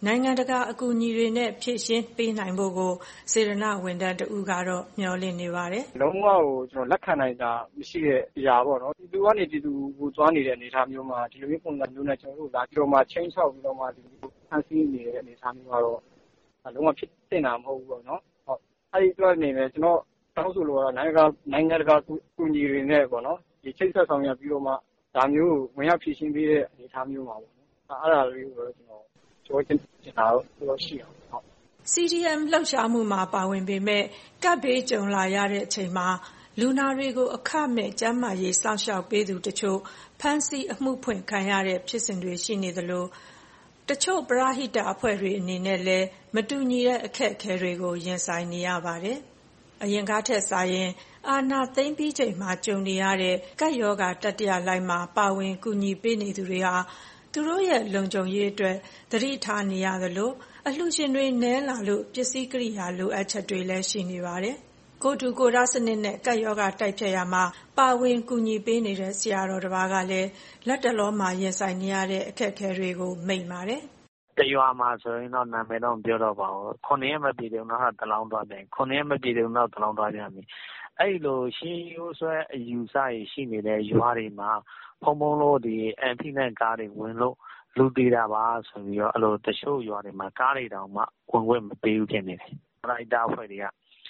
နိုင်ငံတကာအကူအညီတွေနဲ့ဖြည့်ရှင်းပေးနိုင်ဖို့ကိုစေရနာဝန်ထမ်းတဦးကတော့မျှော်လင့်နေပါတယ်။လုံးဝကိုကျွန်တော်လက်ခံနိုင်တာမရှိတဲ့အရာပေါ့နော်။ဒီလူကနေဒီလူကိုသွားနေတဲ့အနေအထားမျိုးမှာဒီလိုမျိုးပုံစံမျိုးနဲ့ကျွန်တော်တို့လာပြီးတော့မှချင်းချောက်ပြီးတော့မှဒီလိုဖန်ဆီးနေတဲ့အနေအထားမျိုးကတော့လုံးဝဖြစ်တင်တာမဟုတ်ဘူးပေါ့နော်။ဟုတ်အဲဒီအတွက်အနေနဲ့ကျွန်တော်တောင်းဆိုလိုတာနိုင်ငံတကာကူညီတွေနဲ့ပေါ့နော်။ဒီချိတ်ဆက်ဆောင်ရွက်ပြီးတော့မှဒါမျိုးကိုဝင်ရောက်ဖြည့်ရှင်းပေးတဲ့အနေအထားမျိုးမှာပေါ့နော်။အဲ့ဒါလေးကိုကျွန်တော်ပြောချင်တာတော့ရှိအောင်ဟုတ် CDM လှုပ်ရှားမှုမှာပါဝင်ပေမဲ့ကပ်ဘေးကြုံလာရတဲ့အချိန်မှာလူနာတွေကိုအခမဲ့ကျန်းမာရေးစောင့်ရှောက်ပေးသူတချို့ဖမ်းဆီးအမှုဖွင့်ခံရတဲ့ဖြစ်စဉ်တွေရှိနေသလိုတချို့ပရဟိတအဖွဲ့တွေအနေနဲ့လည်းမတူညီတဲ့အခက်အခဲတွေကိုရင်ဆိုင်နေရပါတယ်။အရင်ကထက်စာရင်အာဏာသိမ်းပြီးချိန်မှာကြုံနေရတဲ့ကပ်ရောဂါတတိယလှိုင်းမှာပါဝင်ကူညီပေးနေသူတွေဟာသူတို့ရဲ့လုံခြုံရေးအတွက်သတိထားနေရသလိုအလှူရှင်တွေနည်းလာလို့ပစ္စည်းကိရိယာလိုအပ်ချက်တွေလည်းရှိနေပါတယ်။ကိုယ်ထူကိုယ်ထစနစ်နဲ့ကပ်ရောဂါတိုက်ဖျက်ရမှာပါဝင်ကူညီပေးနေတဲ့ဆရာတော်တစ်ပါးကလည်းလက်တလောမှာရင်ဆိုင်နေရတဲ့အခက်အခဲတွေကိုမိန့်ပါတယ်။တရွာမှာဆိုရင်တော့နာမည်တော့ပြောတော့ပါဘူး။9 ရက်မပြည့်တဲ့နောက်တလောင်းသွားပြန်9 ရက်မပြည့်တဲ့နောက်တလောင်းသွားပြန်ပြီ။အဲ့လိုရှင်းရိုးဆွဲအယူဆရရှိနေတဲ့ရွာတွေမှာဖုံလို့ဒီအန်ဖီနဲ့ကားတွေဝင်လို့လူသေးတာပါဆိုပြီးတော့အဲ့လိုတချို့ရွာတွေမှာကားတွေတောင်မှဝင်ခွင့်မပေးဘူးဖြစ်နေတယ်။ပရိုက်တာအဖွဲ့တွေက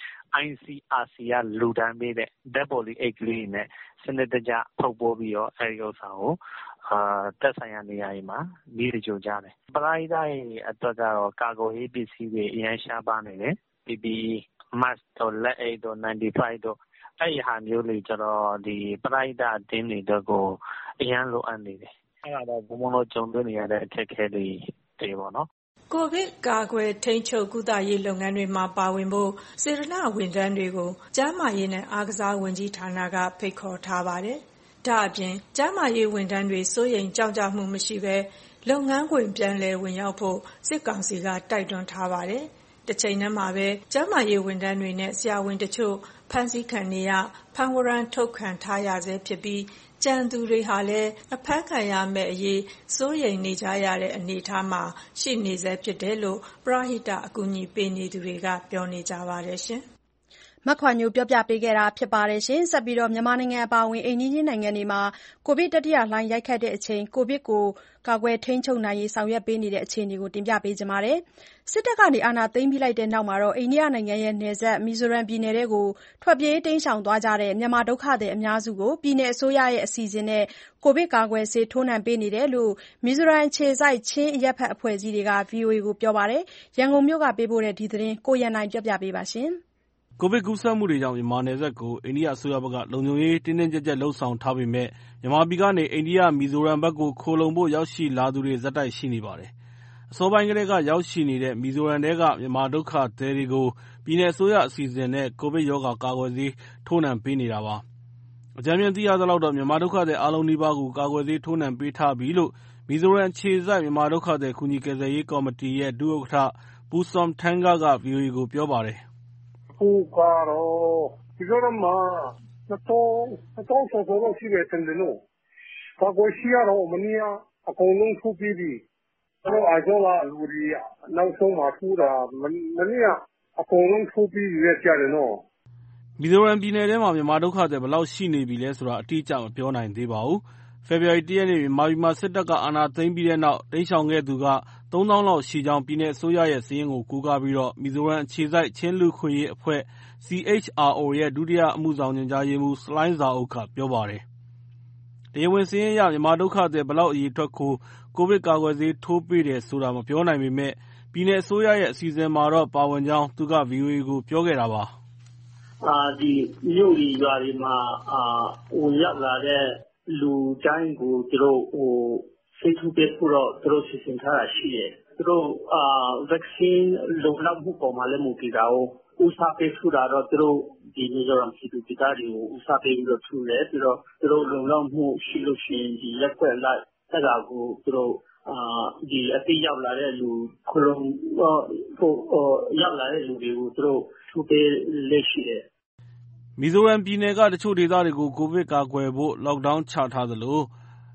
ICRC ကလူတန်းပေးတဲ့ dead body အိတ်ကလေးနဲ့စနစ်တကျထုတ်ပိုးပြီးတော့အဲဒီဥစ္စာကိုတက်ဆိုင်ရာနေရာတွေမှာမိတကြိုကြတယ်။ပရိုက်တာရဲ့အတွက်ကတော့ကာကွယ်ရေးပစ္စည်းတွေအရန်ရှားပါနေတယ်။ PPE mask တို့လက်အိတ်တို့95တို့အဲ့ဒီဟာမျိုးတွေကျတော့ဒီပရိုက်တာအတင်းတွေတော့ကိုအရန်လိုအပ်နေတယ်။အဲ့ဒါတော့ဘုံဘုံတို့ကြုံတွေ့နေရတဲ့အခက်အခဲတွေပေါ့နော်။ကိုဗစ်ကာကွယ်ထိန်းချုပ်ကုသရေးလုပ်ငန်းတွေမှာပါဝင်ဖို့စေရနာဝန်ထမ်းတွေကိုကျန်းမာရေးနဲ့အားကစားဝန်ကြီးဌာနကဖိတ်ခေါ်ထားပါတယ်။ဒါအပြင်ကျန်းမာရေးဝန်ထမ်းတွေစိုးရိမ်ကြောက်ကြမှုမရှိဘဲလုပ်ငန်းခွင်ပြန်လည်ဝင်ရောက်ဖို့စစ်ကောင်စီကတိုက်တွန်းထားပါတယ်။တစ်ချိန်တည်းမှာပဲကျန်းမာရေးဝန်ထမ်းတွေနဲ့ဆရာဝန်တချို့ဖမ်းဆီးခံနေရဖမ်းဝရမ်းထုတ်ခံထားရဆဲဖြစ်ပြီးကြံသူတွေဟာလည်းအဖမ်းခံရမယ့်အရေးစိုးရိမ်နေကြရတဲ့အနေအထားမှာရှိနေဆဲဖြစ်တယ်လို့ပရဟိတအကူအညီပေးနေသူတွေကပြောနေကြပါတယ်ရှင်။မခွာညိုပြောပြပေးခဲ့တာဖြစ်ပါတယ်ရှင်။ဆက်ပြီးမြန်မာနိုင်ငံအပါအဝင်အိမ်နီးချင်းနိုင်ငံတွေမှာကိုဗစ်တတိယလှိုင်းရိုက်ခတ်တဲ့အချိန်ကိုဗစ်ကိုကာကွယ်ထိန်းချုပ်နိုင်ရေးဆောင်ရွက်ပေးနေတဲ့အခြေအနေကိုတင်ပြပေးကြပါမယ်။စစ်တပ်ကအာဏာသိမ်းပြီးလိုက်တဲ့နောက်အိန္ဒိယနိုင်ငံရဲ့နယ်စပ်မီဇိုရမ်ပြည်နယ်ထဲကိုထွက်ပြေးတိမ်းရှောင်သွားကြတဲ့မြန်မာဒုက္ခသည်အများစုကိုပြည်နယ်အစိုးရရဲ့အစီအစဉ်နဲ့ကိုဗစ်ကာကွယ်ဆေးထိုးနှံပေးနေတယ်လို့မီဇိုရမ်အခြေစိုက်ချင်းအရပ်ဘက်အဖွဲ့အစည်းတွေက VOA ကိုပြောပါတယ်။ရန်ကုန်မြို့ကပေးပို့တဲ့ဒီသတင်းကိုရန်နိုင်ပြောပြပေးပါရှင်။ကိုဗစ်ကူးစက်မှုတွေကြောင့်မြန်မာနယ်စပ်ကိုအိန္ဒိယအစိုးရဘက်ကလုံခြုံရေးတင်းတင်းကျပ်ကျပ်လုပ်ဆောင်ထားပေမဲ့မြန်မာပြည်ကနေအိန္ဒိယမီဇိုရမ်ဘက်ကိုခိုလှုံဖို့ရောက်ရှိလာသူတွေဆက်တိုက်ရှိနေပါတယ်။အစောပိုင်းကတည်းကရောက်ရှိနေတဲ့မီဇိုရမ်ထဲကမြန်မာဒုက္ခသည်တွေကိုပြည်နယ်အစိုးရအစီအစဉ်နဲ့ကိုဗစ်ရောဂါကာကွယ်ဆေးထိုးနှံပေးနေတာပါ။အကြမ်းဖျင်းသိရသလောက်တော့မြန်မာဒုက္ခသည်အားလုံးနီးပါးကိုကာကွယ်ဆေးထိုးနှံပေးထားပြီလို့မီဇိုရမ်အခြေစိုက်မြန်မာဒုက္ခသည်ကူညီကယ်ဆယ်ရေးကော်မတီရဲ့ဒုဥက္ကဋ္ဌပူဆွမ်ထန်းဂက VOA ကိုပြောပါတယ်။အခုကတော့ဒီလိုမှ2000ကျော်တော့ရှိတယ်တင်တယ်နော်။ကာကွယ်ဆေးကတော့မနေ့ကအကုန်လုံးထိုးပြီးပြီ။တော့အကြောင်းကလူတွေနောက်ဆုံးမှထိုးတာမနေ့ကအကုန်လုံးထိုးပြီးရကြတယ်နော်။မီဇိုရမ်ပြည်နယ်ထဲမှာမြန်မာဒုက္ခသည်ဘယ်လောက်ရှိနေပြီလဲဆိုတာအတိအကျမပြောနိုင်သေးပါဘူး။ဖေဖော်ဝါရီ 1 ရက်နေ့မြန်မာပြည်မှာစစ်တပ်ကအာဏာသိမ်းပြီးတဲ့နောက်တိမ်းရှောင်ခဲ့သူက3000 လောက်ရှိကြောင်းပြည်နယ်အစိုးရရဲ့စာရင်းကိုကိုးကားပြီးမီဇိုရမ်အခြေစိုက်ချင်းလူ့အခွင့်အရေးအဖွဲ့ CHRO ရဲ့ဒုတိယအမှုဆောင်ညွှန်ကြားရေးမှူးဆလိုင်းဇာအုပ်ကပြောပါတယ်။တရားဝင်စာရင်းအရမြန်မာဒုက္ခသည်ဘယ်လောက်အရေအတွက်ကိုကိုဗစ်ကာကွယ်ဆေးထိုးပေးတယ်ဆိုတာမပြောနိုင်ပေမဲ့ပြည်နယ်အစိုးရရဲ့အစီအစဉ်မှာတော့ပါဝင်ကြောင်းသူက VOA ကိုပြောခဲ့တာပါ။ဒီမြို့ရွာတွေမှာဝင်ရောက်လာတဲ့လူတိုင်းကိုသူတို့ဆေးထိုးပေးဖို့တော့သူတို့စီစဉ်ထားတာရှိတယ်။သူတို့ vaccine လုံလောက်မှုပေါ်မှာလည်းမူတည်တာကိုဦးစားပေးထိုးတာတော့သူတို့ဒီမီဇိုရမ်ပြည်သူပြည်သားတွေကိုဦးစားပေးပြီးတော့ထိုးတယ်ပြီးတော့သူတို့လုံလောက်မှုရှိလို့ရှိရင်ဒီရက်ွက်လိုက်အဲ့ဒါကိုသူတို့ဒီအတိရောက်လာတဲ့လူခလုံးဖို့ရောက်လာတဲ့လူတွေကိုသူတို့ထိုးပေးလက်ရှိတယ်မီဇိုရမ်ပြည်နယ်ကတချို့ဒေသတွေကိုကိုဗစ်ကာကွယ်ဖို့ lockdown ချထားသလို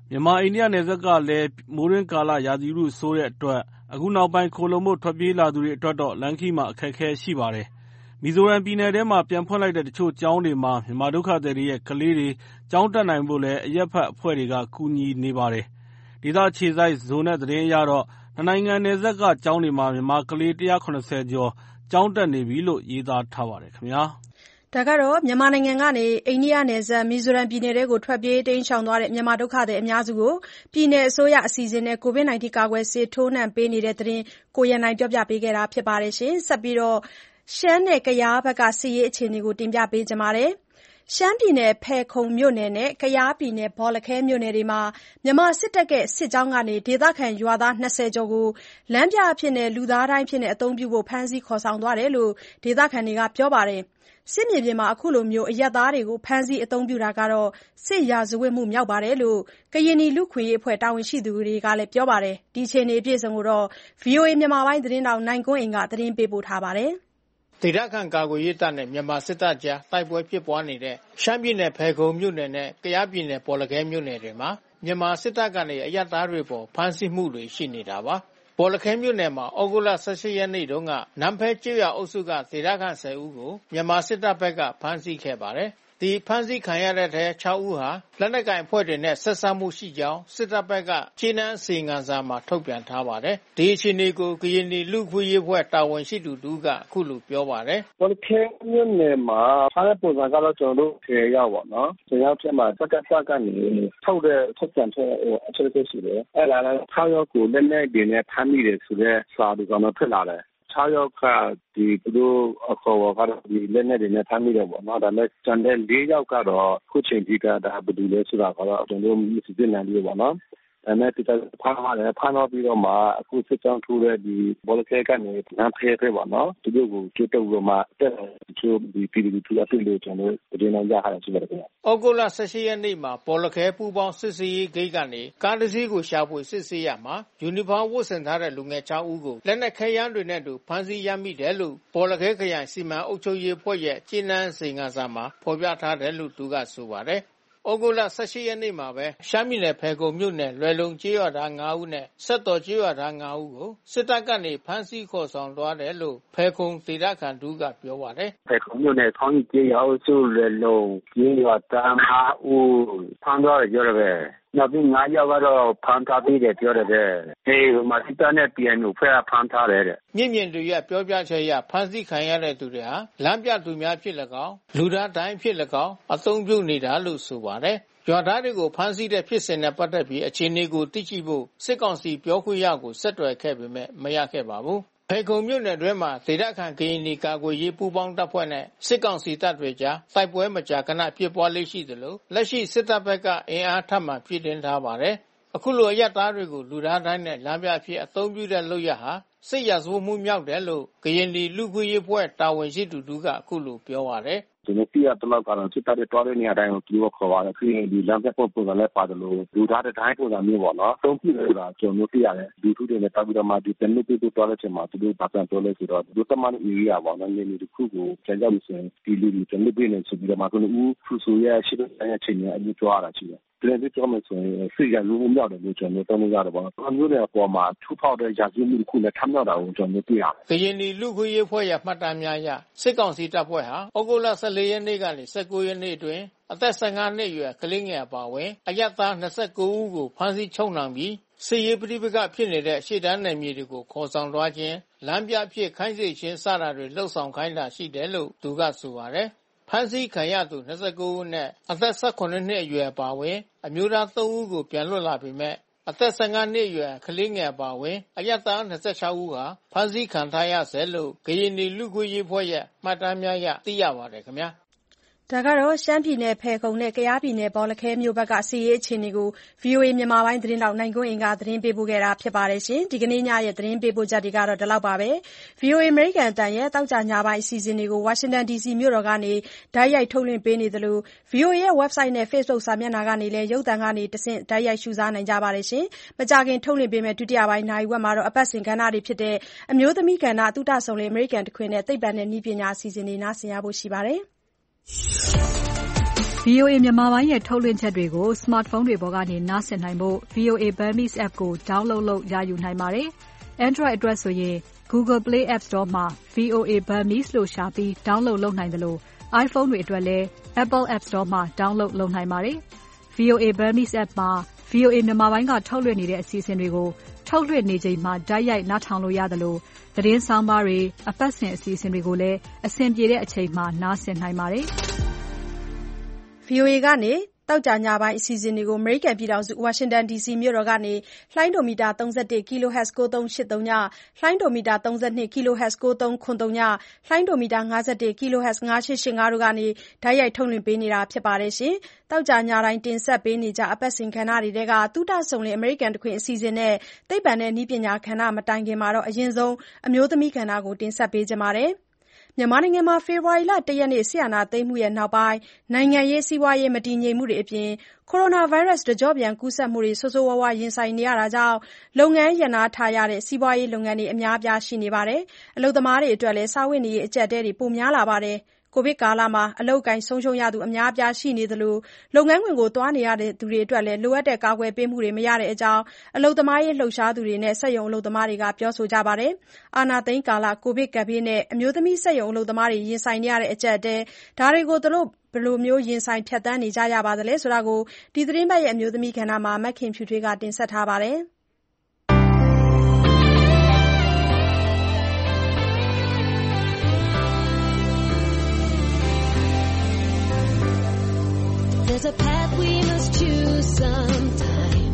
မြန်မာ-အိန္ဒိယနယ်စပ်ကလည်းမိုးတွင်းကာလရာသီဥတုဆိုးတဲ့အတွက်အခုနောက်ပိုင်းခိုလှုံဖို့ထွက်ပြေးလာသူတွေအတွက်တော့လမ်းခရီးမှာအခက်အခဲရှိပါတယ်။မီဇိုရမ်ပြည်နယ်ထဲမှာပြန်ဖွင့်လိုက်တဲ့တချို့ကျောင်းတွေမှာမြန်မာဒုက္ခသည်တွေရဲ့ကလေးတွေကျောင်းတက်နိုင်ဖို့လည်းအရပ်ဘက်အဖွဲ့တွေကကူညီနေပါတယ်။ဒေသအခြေစိုက် Zonet သတင်းအရတော့နှစ်နိုင်ငံနယ်စပ်ကကျောင်းတွေမှာမြန်မာကလေး170ကျော်ကျောင်းတက်နေပြီလို့ရေးသားထားပါတယ်ခင်ဗျာ။ဒါကတော့မြန်မာနိုင်ငံကနေအိန္ဒိယနယ်စပ်မီဇိုရမ်ပြည်နယ်ထဲကိုထွက်ပြေးတိမ်းရှောင်သွားတဲ့မြန်မာဒုက္ခသည်အများစုကိုပြည်နယ်အစိုးရအစီအစဉ်နဲ့ COVID-19 ကာကွယ်ဆေးထိုးနှံပေးနေတဲ့သတင်းကိုရန်နိုင်ပြောပြပေးခဲ့တာပါ။ဆက်ပြီးရှမ်းနဲ့ကယားဘက်ကစစ်ရေးအခြေအနေကိုတင်ပြပေးထားပါတယ်။ ရှမ်းပြည်နယ်ဖယ်ခုံမြို့နယ်နဲ့ကယားပြည်နယ်ဘော်လခဲမြို့နယ်တွေမှာမြန်မာစစ်တပ်ရဲ့စစ်ကြောင်းကနေဒေသခံရွာသား20ကျော်ကိုလမ်းပြအဖြစ်နဲ့လူသားဒိုင်းအဖြစ်အသုံးပြုဖို့ဖမ်းဆီးခေါ်ဆောင်သွားတယ်လို့ဒေသခံတွေကပြောပါတယ်။စစ်မြေပြင်မှာအခုလိုအရပ်သားတွေကိုဖမ်းဆီးအသုံးပြုတာဟာစစ်ရာဇဝတ်မှုမြောက်တယ်လို့ကရင်နီလူ့အခွင့်အရေးအဖွဲ့တာဝန်ရှိသူတွေကလည်းပြောပါတယ်။ဒီအခြေအနေအပြည့်အစုံကိုဗွီအိုအေမြန်မာပိုင်းသတင်းထောက်နိုင်ကွန်းအိန်ကသတင်းပေးပို့ထားပါတယ်။ဒေသခံကာကွယ်ရေးတပ်နဲ့မြန်မာစစ်တပ်ကြားတိုက်ပွဲဖြစ်ပွါးနေတဲ့ရှမ်းပြည်နယ်ဖယ်ခုံမြို့နယ်နဲ့ကယားပြည်နယ်ဘော်လခဲမြို့နယ်တွေမှာမြန်မာစစ်တပ်ကနေအရပ်သားတွေပေါ်ဖမ်းဆီးမှုတွေရှိနေတာပါ။ဘော်လခဲမြို့နယ်မှာဩဂုတ်လ18ရက်နေ့တုန်းကနန်းဖဲကျေးရွာအုပ်စုကဒေသခံ10ဦးကိုမြန်မာစစ်တပ်ဘက်ကဖမ်းဆီးခဲ့ပါတယ်။ဒီဖမ်းဆီးခံရတဲ့ထဲ6ဦးဟာလက်နက်ကိုင်အဖွဲ့တွေနဲ့ဆက်စပ်မှုရှိကြောင်းစစ်တပ်ဘက်ကကြေးနန်းအစီရင်ခံစာမှာထုတ်ပြန်ထားပါတယ်။ဒီအခြေအနေကိုကရင်နီလူ့အခွင့်အရေးအဖွဲ့တာဝန်ရှိသူတူကအခုလိုပြောပါတယ်။ဘော်လခဲမြို့နယ်မှာဖမ်းတဲ့ပုံစံကတော့ကျွန်တော်တို့10ရောက်ပါနော်။10ရောက်ထဲမှာစက္ကစကနေထုတ်တဲ့ထုတ်ပြန်တဲ့အချက်တွေရှိတယ်။အဲ့ဒါလည်း6ရောက်ကိုလက်နက်တွေနဲ့ဖမ်းမိတယ်ဆိုတဲ့စာတွေကတော့ထွက်လာတယ်6ယောက်ကသူတို့အခေါ်ကတော့လက်နက်တွေနဲ့ဖမ်းမိတယ်ပေါ့နော်ဒါပေမဲ့ကျန်တဲ့4ယောက်ကတော့ခုချိန်ထိကဒါဘယ်သူလဲဆိုတာကတော့ကျွန်တော်တို့မသိနိုင်ဘူးပေါ့နော်ဒါနဲ့ဒီကဖမ်းတော့ပြီးတော့မှအခုစစ်ကြောင်းထိုးတဲ့ဒီဘောလခဲကနေနန်းဖဲပဲပေါ့နော်သူတို့ကိုကျွတ်တော့ပြီးမှတက်ချိုးဒီပြည်သူတွေအဖြစ်လို့ကျွန်တော်တို့တင်အောင်ရထားတယ်ဆိုတော့ဩဂုတ်လ18ရက်နေ့မှာဘောလခဲပူပေါင်းစစ်စေးရေးဂိတ်ကနေကားတစ်စီးကိုရှာဖွေစစ်ဆေးရမှာယူနီဖောင်းဝတ်ဆင်ထားတဲ့လူငယ်6ဦးကိုလက်နက်ခဲယမ်းတွေနဲ့တူဖမ်းဆီးရမိတယ်လို့ဘောလခဲခရိုင်စီမံအုပ်ချုပ်ရေးအဖွဲ့ရဲ့ကြေးနန်းစီငါစာမှာဖော်ပြထားတယ်လို့သူကဆိုပါတယ်။ဩဂုတ်လ18ရက်နေ့မှာပဲရှမ်းပြည်နယ်ဖယ်ခုံမြို့နယ်လွယ်လုံကျေးရွာသား9ဦးနဲ့ဆက်တော်ကျေးရွာသား9ဦးကိုစစ်တပ်ကနေဖမ်းဆီးခေါ်ဆောင်သွားတယ်လို့ဖယ်ခုံဒေသခံတူကပြောပါတယ်။ဖယ်ခုံမြို့နယ်ခေါင်းကြီးကျေးရွာစုလွယ်လုံကျေးရွာသား9ဦးဖမ်းသွားတယ်ပြောတယ်ပဲ။နောက်ပြီး9ယောက်ကတော့ဖမ်းထားပြီးတယ်ပြောတယ်ပဲ။ဟိုမှာစစ်တပ်နဲ့ PNO ဖွဲ့ဖမ်းထားတယ်တဲ့။မြင့်မြင့်တွေရဲ့ပြောပြချက်အရဖမ်းဆီးခံရတဲ့သူတွေဟာလမ်းပြသူများဖြစ်၎င်းလူသားတိုင်းဖြစ်၎င်းအသုံးပြုနေတာလို့ဆိုပါတယ်။ရွာသားတွေကိုဖမ်းဆီးတဲ့ဖြစ်စဉ်နဲ့ပတ်သက်ပြီးအခြေအနေကိုသိရှိဖို့စစ်ကောင်စီပြောခွင့်ရကိုဆက်သွယ်ခဲ့ပေမဲ့မရခဲ့ပါဘူး။ဖယ်ခုံမြို့နယ်တွင်းမှာဒေသခံကရင်နီကာကွယ်ရေးပူးပေါင်းတပ်ဖွဲ့နဲ့စစ်ကောင်စီတပ်တွေကြားတိုက်ပွဲမကြာခဏဖြစ်ပွားလေးရှိသလိုလက်ရှိစစ်တပ်ဘက်ကအင်အားထပ်မံဖြည့်တင်းထားပါတယ်။အခုလိုအရပ်သားတွေကိုလူသားတိုင်းနဲ့လမ်းပြအဖြစ်အသုံးပြုတဲ့လုပ်ရဟာစစ်ရာဇဝတ်မှုမြောက်တယ်လို့ကရင်နီလူ့ခွင့်ရေးဖွဲ့တာဝန်ရှိသူကအခုလိုပြောပါတယ်။ကျွန်တော်ပြရတော့ကတော့စစ်တပ်တွေတွားတဲ့နေရာတိုင်းကိုပြောခေါ်ပါတယ်ပြီးရင်ဒီလမ်းပြပုံစံလည်းပါတယ်လို့လူသားတဲ့တိုင်းပုံစံမျိုးပေါ့နော်သုံးပြလို့လားကျွန်တော်ပြရတယ်လူထုတွေနဲ့တောက်ပြီးတော့မှဒီတနစ်တွေတွားတဲ့ချိန်မှာသူတို့ဗပြန်ပြောလဲဆိုတော့သူတမန်အေရီးယာပေါ့နော်နေဒီခုကိုကျန်ကြလို့ဆိုရင်ဒီလူတွေတနစ်တွေနဲ့ဆိုပြီးတော့မှသူတို့ဦးဖူဆူရဲ့ရှိတဲ့အချိန်နဲ့အမှုတွားတာရှိတယ်ပြန်ပြီးတော့မှဆိုရင်စစ်ရလူမှုမြောက်တယ်လို့ကျွန်တော်တို့ရတယ်ပေါ့။အမျိုးတွေအပေါ်မှာထူဖောက်တဲ့ရာဇဝတ်မှုတစ်ခုနဲ့ထမ်းမြောက်တာကိုကျွန်တော်တို့တွေ့ရတယ်။ကရင်နီလူ့ခွင့်ရေးဖွဲ့ရဲ့မှတ်တမ်းများအရစစ်ကောင်စီတပ်ဖွဲ့ဟာဩဂုတ်လ14ရက်နေ့ကနေ19ရက်နေ့အတွင်းအသက်15နှစ်အရွယ်ကလေးငယ်အပါအဝင်အရပ်သား29ဦးကိုဖမ်းဆီးချုပ်နှောင်ပြီးစစ်ရေးပဋိပက္ခဖြစ်နေတဲ့ရှေ့တန်းနယ်မြေတွေကိုခေါ်ဆောင်သွားခြင်းလမ်းပြအဖြစ်ခိုင်းစေခြင်းစတာတွေလှုပ်ဆောင်ခိုင်းတာရှိတယ်လို့သူကဆိုပါတယ်။ဖမ်းဆီးခံရသူ29ဦးနဲ့အသက်18နှစ်အရွယ်ပါဝင်အမျိုးသား3ဦးကိုပြန်လွတ်လာပေမဲ့အသက်15နှစ်အရွယ်ကလေးငယ်ပါဝင်အရပ်သား26ဦးဟာဖမ်းဆီးခံထားရဆဲလို့ကရင်နီလူ့ခွင့်ရေးဖွဲ့ရဲ့မှတ်တမ်းများအရသိရပါတယ်ခင်ဗျာ။ဒါကတော့ရှမ်းပြည်နယ်ဖယ်ခုံနဲ့ကယားပြည်နယ်ဘော်လခဲမြို့ဘက်ကစစ်ရေးအခြေအနေကို VOA မြန်မာပိုင်းသတင်းထောက်နိုင်ကွန်းအိန်ကသတင်းပေးပို့ခဲ့တာဖြစ်ပါတယ်။ဒီကနေ့ညရဲ့သတင်းပေးပို့ချက်တွေကတော့ဒီလောက်ပါပဲ။ VOA အမေရိကန်အသံရဲ့တောက်ကြညပိုင်းအစီအစဉ်တွေကို Washington DC မြို့တော်ကနေတိုက်ရိုက်ထုတ်လွှင့်ပေးနေသလို VOA ရဲ့ website နဲ့ Facebook စာမျက်နှာကနေလည်းရုပ်သံကနေတဆင့်တိုက်ရိုက်ရှုစားနိုင်ကြပါတယ်။မကြာခင်ထုတ်လွှင့်ပေးမယ့်ဒုတိယပိုင်းနာရီဝက်မှာတော့အပတ်စဉ်ကဏ္ဍတွေဖြစ်တဲ့အမျိုးသမီးကဏ္ဍသုတဆောင်လေအမေရိကန်တခွင်နဲ့သိပ္ပံနဲ့နည်းပညာအစီအစဉ်တွေနားဆင်ရဖို့ရှိပါတယ်။ VOA မြန်မာပိုင်းရဲ့ထုတ်လွှင့်ချက်တွေကို smartphone တွေပေါ်ကနေနားဆင်နိုင်ဖို့ VOA Burmese app ကို download လုပ်ရယူနိုင်ပါတယ်။ Android အတွက်ဆိုရင် Google Play App Store မှာ VOA Burmese လို့ရှာပြီး download လုပ်နိုင်သလို iPhone တွေအတွက်လည်း Apple App Store မှာ download လုပ်နိုင်ပါတယ်။ VOA Burmese app မှာ VOA မြန်မာပိုင်းကထုတ်လွှင့်နေတဲ့အစီအစဉ်တွေကို ထုတ်လွှင့်နေချိန်မှာတိုက်ရိုက်နားထောင်လို့ရသလို သတင်းဆောင်းပါးတွေ အပတ်စဉ်အစီအစဉ်တွေကိုလည်းအဆင်ပြေတဲ့အချိန်မှာနားဆင်နိုင်ပါတယ်။ VOA ကနေသောကြာညပိုင်းအစီအစဉ်တွေကို အမေရိကန်ပြည်ထောင်စု ဝါရှင်တန် DC မြို့တော်ကနေလှိုင်းဒိုမီတာ 31 kHz 9383 ည၊ လှိုင်းဒိုမီတာ 32 kHz 9370 ည၊ လှိုင်းဒိုမီတာ 51 kHz 9885 တို့ကနေတိုက်ရိုက်ထုတ်လွှင့်ပေးနေတာဖြစ်ပါတယ်။ သောကြာညတိုင်းတင်ဆက်ပေးနေကျအပတ်စဉ်ကဏ္ဍတွေထဲက သုတစုံလင်အမေရိကန်တခွင်အစီအစဉ်နဲ့ သိပ္ပံနဲ့နည်းပညာကဏ္ဍမတိုင်ခင် အရင်ဆုံးအမျိုးသမီးကဏ္ဍကိုတင်ဆက်ပေးချင်ပါတယ်။ မြန်မာနိုင်ငံမှာ ဖေဖော်ဝါရီလ ၁ ရက်နေ့ စစ်အာဏာသိမ်းမှုနောက်ပိုင်း နိုင်ငံရေး၊ စီးပွားရေးမတည်ငြိမ်မှုတွေအပြင် ကိုရိုနာဗိုင်းရပ်စ်တကျော့ပြန်ကူးစက်မှုတွေ ဆိုးဆိုးဝါးဝါးရင်ဆိုင်နေရတာကြောင့် လုပ်ငန်းရပ်နားထားရတဲ့ စီးပွားရေးလုပ်ငန်းတွေအများအပြားရှိနေပါတယ်။ အလုပ်သမားတွေအတွက်လည်း စားဝတ်နေရေးအကျပ်အတည်းတွေပိုများလာပါတယ်။ ကိုဗစ်ကာလမှာ အလုပ်အကိုင်ဆုံးရှုံးရသူအများအပြားရှိနေသလို လုပ်ငန်းခွင်သွားနေရသူတွေအတွက်လည်း လိုအပ်တဲ့ကာကွယ်ပေးမှုတွေမရတဲ့အကြောင်း အလုပ်သမားရေးလှုပ်ရှားသူတွေနဲ့ စက်ရုံအလုပ်သမားတွေကပြောဆိုကြပါတယ်။ အာဏာသိမ်းကာလ ကိုဗစ်ကပ်ဘေးနဲ့ အမျိုးသမီးစက်ရုံအလုပ်သမားတွေရင်ဆိုင်နေရတဲ့အကျပ်အတည်း ဒါတွေကို ဘယ်လိုရင်ဆိုင်ဖြတ်သန်းနေကြရပါသလဲဆိုတာကို ဒီသီတင်းပတ်အမျိုးသမီးကဏ္ဍမှာ မခင်ဖြူထွေးကတင်ဆက်ထားပါတယ်။ There's a path we must choose sometime.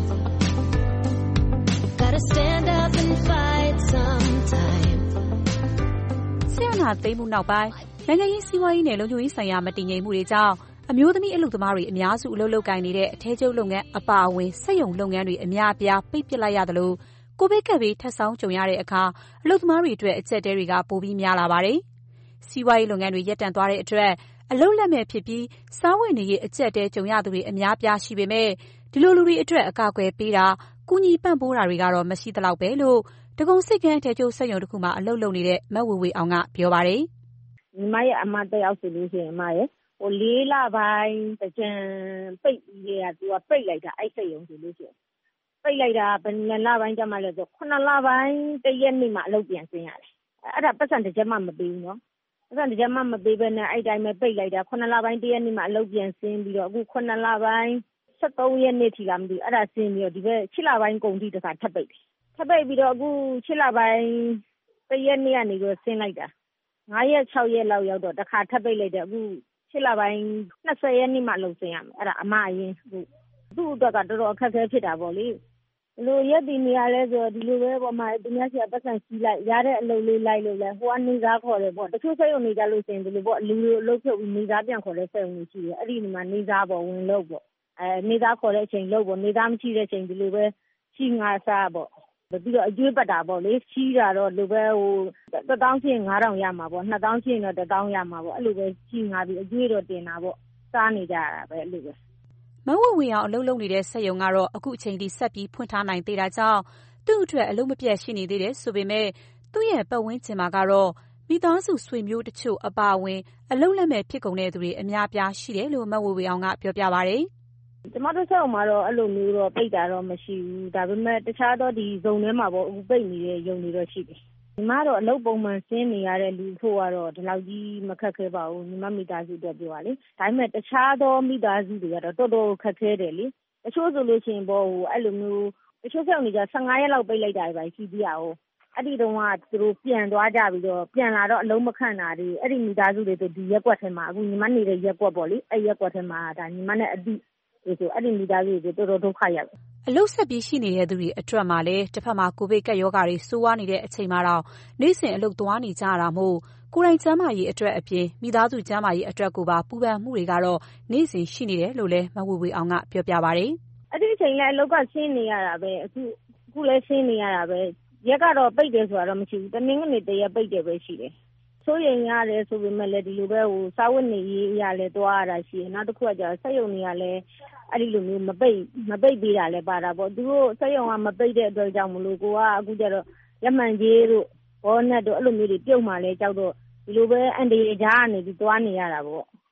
Gotta stand up and fight sometime. ဆရာနာသိမ်းမှုနောက်ပိုင်းနိုင်ငံရေးစီးပွားရေးနဲ့လုံခြုံရေးဆိုင်ရာမတည်ငြိမ်မှုတွေကြောင့်အမျိုးသမီးအလုပ်သမားတွေအများစုအလုပ်လုပ်ကိုင်နေတဲ့အထည်ချုပ်လုပ်ငန်းအပါအဝင်စက်ရုံလုပ်ငန်းတွေအများအပြားပိတ်ပစ်လိုက်ရသလိုကိုဗစ်ကပ်ဘေးထပ်ဆောင်းကြုံရတဲ့အခါအလုပ်သမားတွေအတွက်အကျပ်အတည်းတွေကပိုပြီးများလာပါတယ်။စီးပွားရေးလုပ်ငန်းတွေရပ်တန့်သွားတဲ့အတွက်အလုပ်လက်မဲ့ဖြစ်ပြီးစားဝတ်နေရေးအကျပ်အတည်းကြုံရသူတွေအများအပြားရှိပေမဲ့ဒီလိုလူတွေအတွက်အကာအကွယ်ပေးတာကူညီပံ့ပိုးတာတွေကတော့မရှိသလောက်ပဲလို့ဒဂုံဆိပ်ကမ်းအထည်ချုပ်စက်ရုံတစ်ခုမှာအလုပ်လုပ်နေတဲ့မဝေဝေအောင်ကပြောပါတယ်။ညီမရဲ့အမတစ်ယောက်ဆိုလို့ရှိရင်အမရဲ့4 လပိုင်းတကြံပိတ်ပြီးကသူကပိတ်လိုက်တာအဲ့စက်ရုံဆိုလို့ရှိရင်ပိတ်လိုက်တာဘယ်နှစ်လပိုင်းကြာမှလဲဆို9လပိုင်းတရက်နေ့မှအလုပ်ပြန်ဆင်းရတယ်အဲ့ဒါပတ်စံတစ်ချက်မှမပေးဘူးနော်ပတ်စံတစ်ချက်မှမပေးဘဲနဲ့အဲ့တိုင်းပဲပိတ်လိုက်တာ9လပိုင်းတရက်နေ့မှအလုပ်ပြန်ဆင်းပြီးတော့အခု9လပိုင်း73ရက်နေ့ထိကမသိဘူးအဲ့ဒါဆင်းပြီးတော့ဒီဘက်6လပိုင်းကုန်ထိတစ်ခါထပ်ပိတ်တယ်ထပ်ပိတ်ပြီးတော့အခု6လပိုင်းတရက်နေ့ကနေပြီးဆင်းလိုက်တာ9ရက်6ရက်လောက်ရောက်တော့တစ်ခါထပ်ပိတ်လိုက်တယ်အခု6လပိုင်း20ရက်နေ့မှလုံဆင်းရမယ်အဲ့ဒါအမအရင်သူ့အတွက်ကတော်တော်အခက်အခဲဖြစ်တာပေါ့လေဘလို့ရက်တည်နေရလဲဆိုဒီလိုပဲပေါ့မှာသူများစီကပတ်စံစီးလိုက်ရတဲ့အလုပ်လေးလိုက်လို့လဲဟိုကနေစားခေါ်တယ်ပေါ့တချို့စက်ရုံနေကြလို့ရှင်ဒီလိုပေါ့လူတွေအလုပ်ဖြုတ်ပြီးနေစားပြန်ခေါ်တဲ့စက်ရုံတွေရှိတယ်အဲ့ဒီမှာနေစားပေါ့ဝင်လို့ပေါ့နေသားခေါ်တဲ့အချိန်လို့ပေါ့နေသားမရှိတဲ့အချိန်ဒီလိုပဲရှိငါစားပေါ့ပြီးတော့အကျွေးပတ်တာပေါ့လေရှိတာတော့လိုပဲဟို1000ချင်း9000ရမှာပေါ့2000ချင်းတော့1000ရမှာပေါ့အဲ့လိုပဲရှိငါပြီးအကျွေးတော့တင်တာပေါ့စားနေကြရတာပဲအဲ့လိုပဲမဝဝေအောင်အလုပ်လုပ်နေတဲ့စက်ရုံကတော့အခုအချိန်ထိဆက်ပြီးဖွင့်ထားနိုင်သေးတာကြောင့်သူ့အတွက်အလုပ်မပြတ်ရှိနေသေးတယ်ဆိုပေမဲ့သူ့ရဲ့ပတ်ဝန်းကျင်မှာကတော့မိသားစုဆွေမျိုးတချို့အပါအဝင်အလုပ်လက်မဲ့ဖြစ်ကုန်တဲ့သူတွေအများအပြားရှိတယ်လို့မဝေအောင်ကပြောပြပါတယ်ကျမတို့စက်ရုံမှာတော့အဲ့လိုမျိုးတော့ပိတ်တာတော့မရှိဘူးဒါပေမဲ့တခြားသောဒီဇုံထဲမှာပေါ့အခုပိတ်နေတဲ့ယုံတွေတော့ရှိတယ်ညီမတော့အလုပ်ပုံမှန်ဆင်းနေရတဲ့လူဖို့ကတော့ဒီလောက်ကြီးမခက်ခဲပါဘူးညီမမိသားစုအတွက်ပြောပါလေဒါပေမဲ့တခြားသောမိသားစုတွေကတော့တော်တော်ခက်ခဲတယ်လေတချို့ဆိုလို့ရှိရင်ပေါ့ဟိုအဲ့လိုမျိုးတချို့စက်ရုံတွေက15ရက်လောက်ပိတ်လိုက်တာပဲရှိသေးရအောင်အဲ့ဒီတုန်းကသူတို့ပြန်သွားကြပြီးတော့ပြန်လာတော့အလုံးမခန့်တာတွေအဲ့ဒီမိသားစုတွေဆိုဒီရက်ကွက်ထဲမှာအခုညီမနေတဲ့ရက်ကွက်ပေါ့လေအဲ့ရက်ကွက်ထဲမှာဒါညီမနဲ့အတိဆိုအဲ့ဒီမိသားစုတွေတော်တော်ဒုက္ခရောက်တယ်အလုပ်ဆက်ပြီးရှိနေတဲ့သူတွေအတွက်မှာလည်းတစ်ဖက်မှာကိုဗစ်ကပ်ရောဂါတွေဆိုးဝါးနေတဲ့အချိန်မှာတော့နေ့စဉ်အလုပ်သွားနေကြရတာမို့ကိုယ်တိုင်ကျန်းမာရေးအတွက်အပြင်မိသားစုကျန်းမာရေးအတွက်ကိုပါပူပန်မှုတွေကတော့နေ့စဉ်ရှိနေတယ်လို့လည်းမဝေဝေအောင်ကပြောပြပါတယ်အဲ့ဒီအချိန်လည်းအလုပ်ကဆင်းနေရတာပဲအခုလည်းဆင်းနေရတာပဲရက်ကတော့ပိတ်တယ်ဆိုတာတော့မရှိဘူးတနင်္ဂနွေတရက်ပိတ်တယ်ပဲရှိတယ်ဆိုရင်ရတယ်ဆိုပေမဲ့လည်းဒီလိုပဲဟိုစာဝတ်နေရေးအရာလဲသွားရတာရှိတယ်နောက်တစ်ခုကကျစက်ရုံတွေကလည်းအဲ့ဒီလိုမျိုးမပိတ်ပေးတာလဲပါတာပေါ့သူတို့စက်ရုံကမပိတ်တဲ့အတွက်ကြောင့်မလို့ကိုကအခုကျတော့လက်မှန်ကြီးတို့ဘောနက်တို့အဲ့လိုမျိုးတွေပြုတ်မှလဲကြောက်တော့ဒီလိုပဲအန်ဒီကြားကနေပြီးသွားနေရတာပေါ့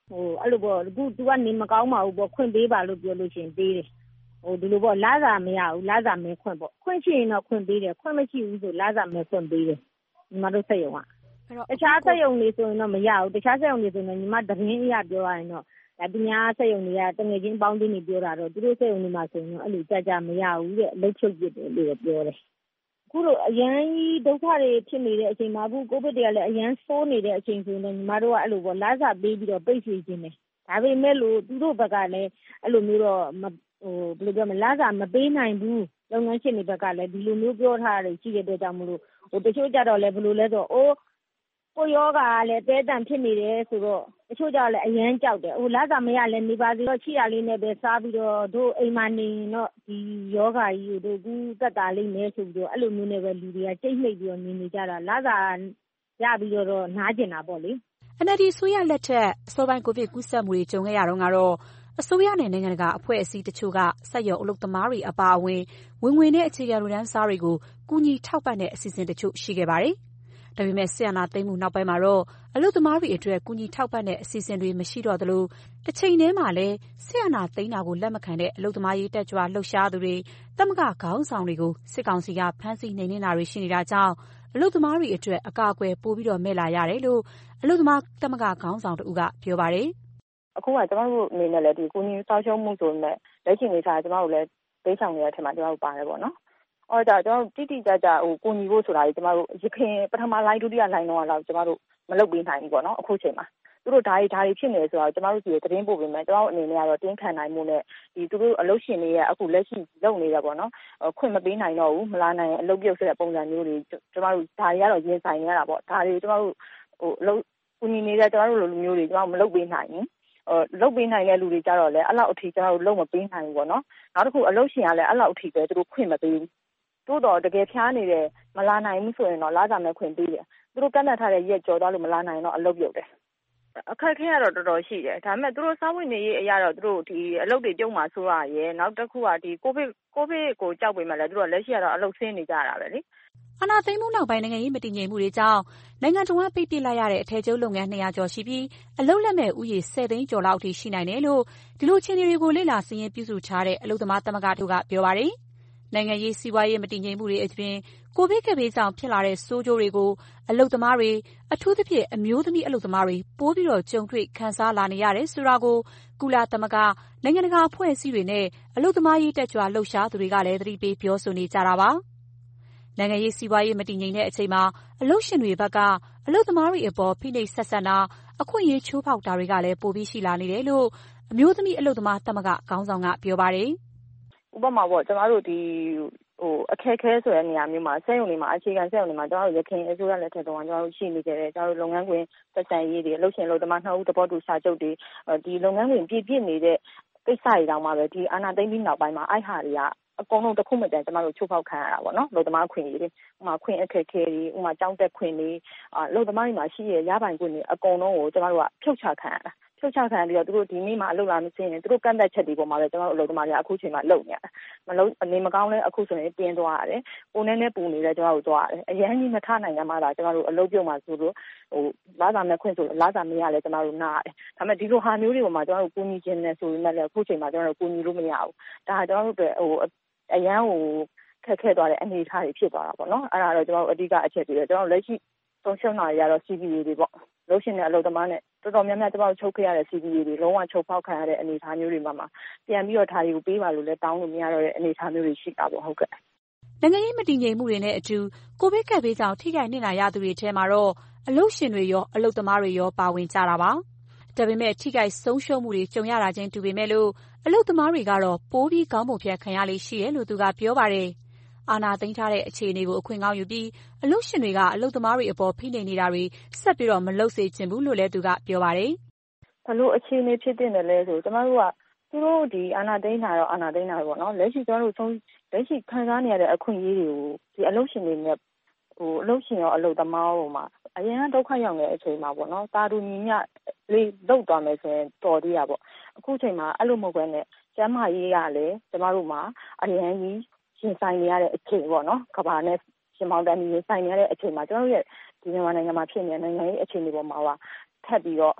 အဲ့လိုပေါ့အခု तू ကနေမကောင်းပါဘူးပေါ့ခွင့်ပေးပါလို့ပြောလို့ရှိရင်ပေးတယ်ဒီလိုပေါ့လစာမရဘူးလစာမဲခွင့်ပေါ့ခွင့်ရှိရင်တော့ခွင့်ပေးတယ်ခွင့်မရှိဘူးဆိုလစာမဲခွင့်ပေးတယ်ညီမတို့စက်ရုံကတခြားစက်ရုံတွေဆိုရင်တော့မရဘူးတခြားစက်ရုံတွေဆိုရင်ညီမသတင်းအရပြောရရင်တော့သူများစက်ရုံတွေကတငယ်ချင်းပေါင်းတင်းနေပြောတာတော့သူတို့စက်ရုံတွေမှာဆိုရင်တော့အဲ့လိုကြမရဘူးတဲ့အလုပ်ချုပ်ပြတယ်လို့ပြောတယ်အခုလိုအရန်ကြီးဒုက္ခတွေဖြစ်နေတဲ့အချိန်မှာအခုကိုဗစ်တွေကလည်းအရန်ဆိုးနေတဲ့အချိန်ဆိုရင်ညီမတို့ကအဲ့လိုပေါ့လစာပေးပြီးတော့ပိတ်စီခြင်းတယ်ဒါပေမဲ့လို့သူတို့ဘက်ကလည်းအဲ့လိုမျိုးတော့ဘယ်လိုပြောမလဲလစာမပေးနိုင်ဘူးလုပ်ငန်းရှင်တွေဘက်ကလည်းဒီလိုမျိုးပြောထားတယ်ရှိတဲ့အတွက်ကြောင့်မလို့တချို့ကြတော့လည်းဘယ်လိုလဲဆိုတော့ကိုယောဂါလည်းတဲတန်ဖြစ်နေတယ်ဆိုတော့တချို့ကြလည်းအရန်ကြောက်တယ်လစာမရလည်းနေပါစေတော့ချီရလေးနဲ့ပဲစားပြီးတော့တို့အိမ်မှာနေတော့ဒီယောဂါကြီးကိုတို့ကူးတက်တာလိမ့်မယ်ဆိုပြီးတော့အဲ့လိုမျိုးနဲ့ပဲလူတွေကကြိတ်နှိပ်ပြီးတော့နေကြတာလစာရပြီးတော့နားကျင်တာပေါ့လေ NLD အစိုးရလက်ထက်အစောပိုင်းကိုဗစ်ကူးစက်မှုတွေကြုံခဲ့ရတော့ကတော့အစိုးရနဲ့နိုင်ငံတကာအဖွဲ့အစည်းတချို့ကစက်ရုံအလုပ်သမားတွေအပါအဝင်ဝင်ငွေနဲ့အခြေခံလူတန်းစားတွေကိုကူညီထောက်ပံ့တဲ့အစီအစဉ်တချို့ရှိခဲ့ပါတယ်။ဒါပေမဲ့ဆီယနာသိမ်းမှုနောက်ပိုင်းမှာတော့အလုပ်သမားတွေအတွက်ကူညီထောက်ပံ့တဲ့အစီအစဉ်တွေမရှိတော့သလိုတစ်ချိန်တည်းမှာလည်းဆီယနာသိမ်းတာကိုလက်မခံတဲ့အလုပ်သမားရေးတက်ကြွလှုပ်ရှားသူတွေတမကခေါင်းဆောင်တွေကိုစစ်ကောင်စီကဖမ်းဆီးနှိမ်နင်းတာတွေရှိနေတာကြောင့်အလုပ်သမားတွေအတွက်အကာအကွယ်ပိုပြီးတော့မဲ့လာရတယ်လို့အလုပ်သမားတမကခေါင်းဆောင်တူကပြောပါတယ်။အခုကကျမတို့အနေနဲ့လည်းဒီကိုကြီးစောက်ရှုံးမှုဆိုပေမဲ့လက်ရှိနေစားကျမတို့လည်းပေးဆောင်နေတဲ့အထက်မှာကျမတို့ပါတယ်ပေါ့နော်။အော်ဒါကျွန်တော်တိတိကျကျကိုကြီးဖို့ဆိုတာကြီးကျမတို့ရခင်ပထမလိုင်းဒုတိယလိုင်းတော့ကျမတို့မလုပ်ပေးနိုင်ဘူးပေါ့နော်အခုချိန်မှာသူတို့ဓာရီဖြစ်နေဆိုတော့ကျမတို့ဒီသတင်းပို့ပေးမယ်ကျမတို့အနေနဲ့ကတော့တင်းခံနိုင်မှုနဲ့ဒီသူတို့အလုပ်ရှင်တွေရဲ့အခုလက်ရှိလုပ်နေရပေါ့နော်ခွင့်မပေးနိုင်တော့ဘူးမလာနိုင်အလုပ်ပြုတ်ဆိုတဲ့ပုံစံမျိုးတွေကျမတို့ဓာရီကတော့ရင်ဆိုင်နေရတာပေါ့ဒါတွေကျမတို့အလုပ်ကိုကြီးနေတဲ့ကျမတို့လိုလူမျိုးတွေကျမတို့မလုပ်ပေးနိုင်ဘူးလုပ်ပေးနိုင်တဲ့လူတွေကြတော့လည်းအဲ့လောက်အထိကျမတို့လုပ်မပေးနိုင်ဘူးပေါ့နော်နောက်တစ်ခုအလုပ်ရှင်ကလည်းအဲ့လောက်အထိပဲသူတို့ခွင့်မပေးဘူးတိုးတော့တကယ်ဖျားနေတယ်မလာနိုင်ဘူးဆိုရင်တော့လာကြမယ်ခွင့်ပေးတယ်သူတို့ကန့်သတ်ထားတဲ့ရက်ကြော်သွားလို့မလာနိုင်တော့အလုပ်ပြုတ်တယ်အခက်အခဲကတော့တော်တော်ရှိတယ်ဒါပေမဲ့သူတို့စားဝင်နေရေးအရာတော့သူတို့ဒီအလုပ်တွေပြုတ်မှဆိုရရဲနောက်တစ်ခုကဒီကိုဗစ်ကိုကြောက်ပေမဲ့လည်းသူတို့လက်ရှိကတော့အလုပ်ဆင်းနေကြတာပဲလေအာဏာသိမ်းမှုနောက်ပိုင်းနိုင်ငံရေးမတည်ငြိမ်မှုတွေကြောင့်နိုင်ငံတော်ကပိတ်ပစ်လိုက်ရတဲ့အထည်ချုပ်လုပ်ငန်း200ကျော်ရှိပြီးအလုပ်လက်မဲ့ဥယေ10သိန်းကျော်လောက်အထိရှိနိုင်တယ်လို့ဒီလိုအခြေအနေတွေကိုလေ့လာစာရင်းပြုစုထားတဲ့အလုပ်သမားသမဂ္ဂတို့ကပြောပါတယ်။နိုင်ငံရေးစီးပွားရေးမတည်ငြိမ်မှုတွေအပြင်ကိုဗစ်ကပ်ဘေးကြောင့်ဖြစ်လာတဲ့ဆိုးကျိုးတွေကိုအလုပ်သမားတွေအထူးသဖြင့်အမျိုးသမီးအလုပ်သမားတွေပိုပြီးတော့ကြုံတွေ့ခံစားလာနေရတယ်ဆိုတာကိုကုလသမဂ္ဂနိုင်ငံတကာအဖွဲ့အစည်းတွေနဲ့အလုပ်သမားရေးတက်ကြွလှုပ်ရှားသူတွေကလည်းသတိပေးပြောဆိုနေကြတာပါ။နိုင်ငံရေးစီးပွားရေးမတည်ငြိမ်တဲ့အချိန်မှာအလုပ်ရှင်တွေဘက်ကအလုပ်သမားတွေအပေါ်ဖိနှိပ်ဆက်ဆံတာအခွင့်အရေးချိုးဖောက်တာတွေကလည်းပိုပြီးရှိလာနေတယ်လို့အမျိုးသမီးအလုပ်သမားသမဂ္ဂခေါင်းဆောင်ကပြောပါတယ်။ဥပမာပေါ့ကျမတို့ဒီအခက်ခဲဆိုတဲ့နေရာမျိုးမှာစက်ရုံတွေမှာအခြေခံစက်ရုံတွေမှာကျမတို့ရခိုင်အစိုးရလက်ထက်တုန်းကကျမတို့ရှိနေကြတယ်ကျမတို့လုပ်ငန်းခွင်သက်ဆိုင်ရေးတွေအလုပ်ရှင်လုပ်သမားနှစ်ဦးသဘောတူစာချုပ်တွေဒီလုပ်ငန်းခွင်ပြည့်နေတဲ့ကိစ္စတွေတောင်မှပဲဒီအာဏာသိမ်းပြီးနောက်ပိုင်းမှာအဲ့ဟာတွေကအကုန်လုံးတစ်ခုမှတည်းကျမတို့ချိုးဖောက်ခံရတာပေါ့နော်လုပ်သမားခွင့်တွေဥပမာခွင့်အခက်ခဲတွေဥပမာကြောင်းတက်ခွင့်တွေလုပ်သမားတွေမှာရှိရရပိုင်ခွင့်တွေအကုန်လုံးကိုကျမတို့ကဖြုတ်ချခံရတာဖြုတ်ချခံပြီးတော့သူတို့ဒီနေ့မှအလုပ်လာမစင်းရင်သူတို့ကန့်သက်ချက်တွေပေါ်မှာပဲကျမတို့အလုပ်သမားတွေအခုချိန်မှာလုပ်နေရတာမလုပ်အနေမကောင်းလဲအခုဆိုရင်ပြင်းသွားရတယ်ပုံနဲ့ပူနေလဲကျမတို့သွားရတယ်အရန်ကြီးမထနိုင်ကြမှာလားကျမတို့အလုပ်ပြုတ်မှာဆိုလို့လာစာမဲ့ခွင့်ဆိုလာစာမရလဲကျမတို့နားရတယ်ဒါပေမဲ့ဒီလိုဟာမျိုးတွေပေါ်မှာကျမတို့ကူညီခြင်းနဲ့ဆိုရင်လည်းအခုချိန်မှာကျမတို့ကူညီလို့မရဘူးဒါကျမတို့တွေအရန်ကိုခက်ခဲသွားတဲ့အနေအထားတွေဖြစ်သွားတာပေါ့နော်အဲ့ဒါတော့ကျွန်တော်တို့အဓိကအချက်တွေကျွန်တော်လက်ရှိဆုံးရှုံးတာတွေကတော့ CBA တွေပေါ့လို့ရှင်တဲ့အလုပ်သမားနဲ့တော်တော်များများကျွန်တော်ချုပ်ခဲ့ရတဲ့ CBA တွေလုံးဝချုပ်ဖောက်ခံရတဲ့အနေအထားမျိုးတွေမှာပြန်ပြီးတော့ဓာရီကိုပေးပါလို့လဲတောင်းလို့မရတော့တဲ့အနေအထားမျိုးတွေရှိတာပေါ့ဟုတ်ကဲ့နိုင်ငံရေးမတည်ငြိမ်မှုတွေနဲ့အတူကိုဗစ်ကပ်ဘေးကြောင့်ထိခိုက်နစ်နာရသူတွေထဲမှာတော့အလုပ်ရှင်တွေရောအလုပ်သမားတွေရောပါဝင်ကြတာပါဒါပေမဲ့ထိခိုက်ဆုံးရှုံးမှုတွေကြုံရတာချင်းတူပေမဲ့လို့အလုပ်သမားတွေကတော့ပိုးပြီးကောင်းမွန်ဖြတ်ခံရလေးရှိတယ်လို့သူကပြောပါတယ်အာဏာသိမ်းထားတဲ့အခြေအနေကိုအခွင့်ကောင်းယူပြီးအလုပ်ရှင်တွေကအလုပ်သမားတွေအပေါ်ဖိနှိပ်နေတာတွေဆက်ပြီးတော့မလုပ်စေချင်ဘူးလို့လည်းသူကပြောပါတယ်ဘလို့အခြေအနေဖြစ်တဲ့လဲဆိုကျမတို့ကသူတို့ဒီအာဏာသိမ်းတာတော့အာဏာသိမ်းတာပေါ့နော်လက်ရှိကျမတို့လက်ရှိခံစားနေရတဲ့အခွင့်အရေးတွေကိုဒီအလုပ်ရှင်တွေနဲ့အလုပ်ရှင်ရောအလုပ်သမားရောမှာအရင်ကဒုက္ခရောက်နေတဲ့အချိန်မှာပေါ့နော်တာတူညီမျှလေးလောက်သွားမယ်ဆိုရင်တော်သေးတာပေါ့အခုချိန်မှာအဲ့လိုမဟုတ်ဘဲနဲ့ကျမ်းမာရေးရလဲကျမတို့မှာအရင်ကြီးရှင်ဆိုင်နေရတဲ့အချိန်ပေါ့နော်ကဘာနဲ့ရှင်မောင်တန်းကြီးဆိုင်နေရတဲ့အချိန်မှာကျမတို့ရဲ့ဒီမြန်မာနိုင်ငံမှာဖြစ်နေတဲ့နိုင်ငံရေးအခြေအနေပေါ်မှာထပ်ပြီးတော့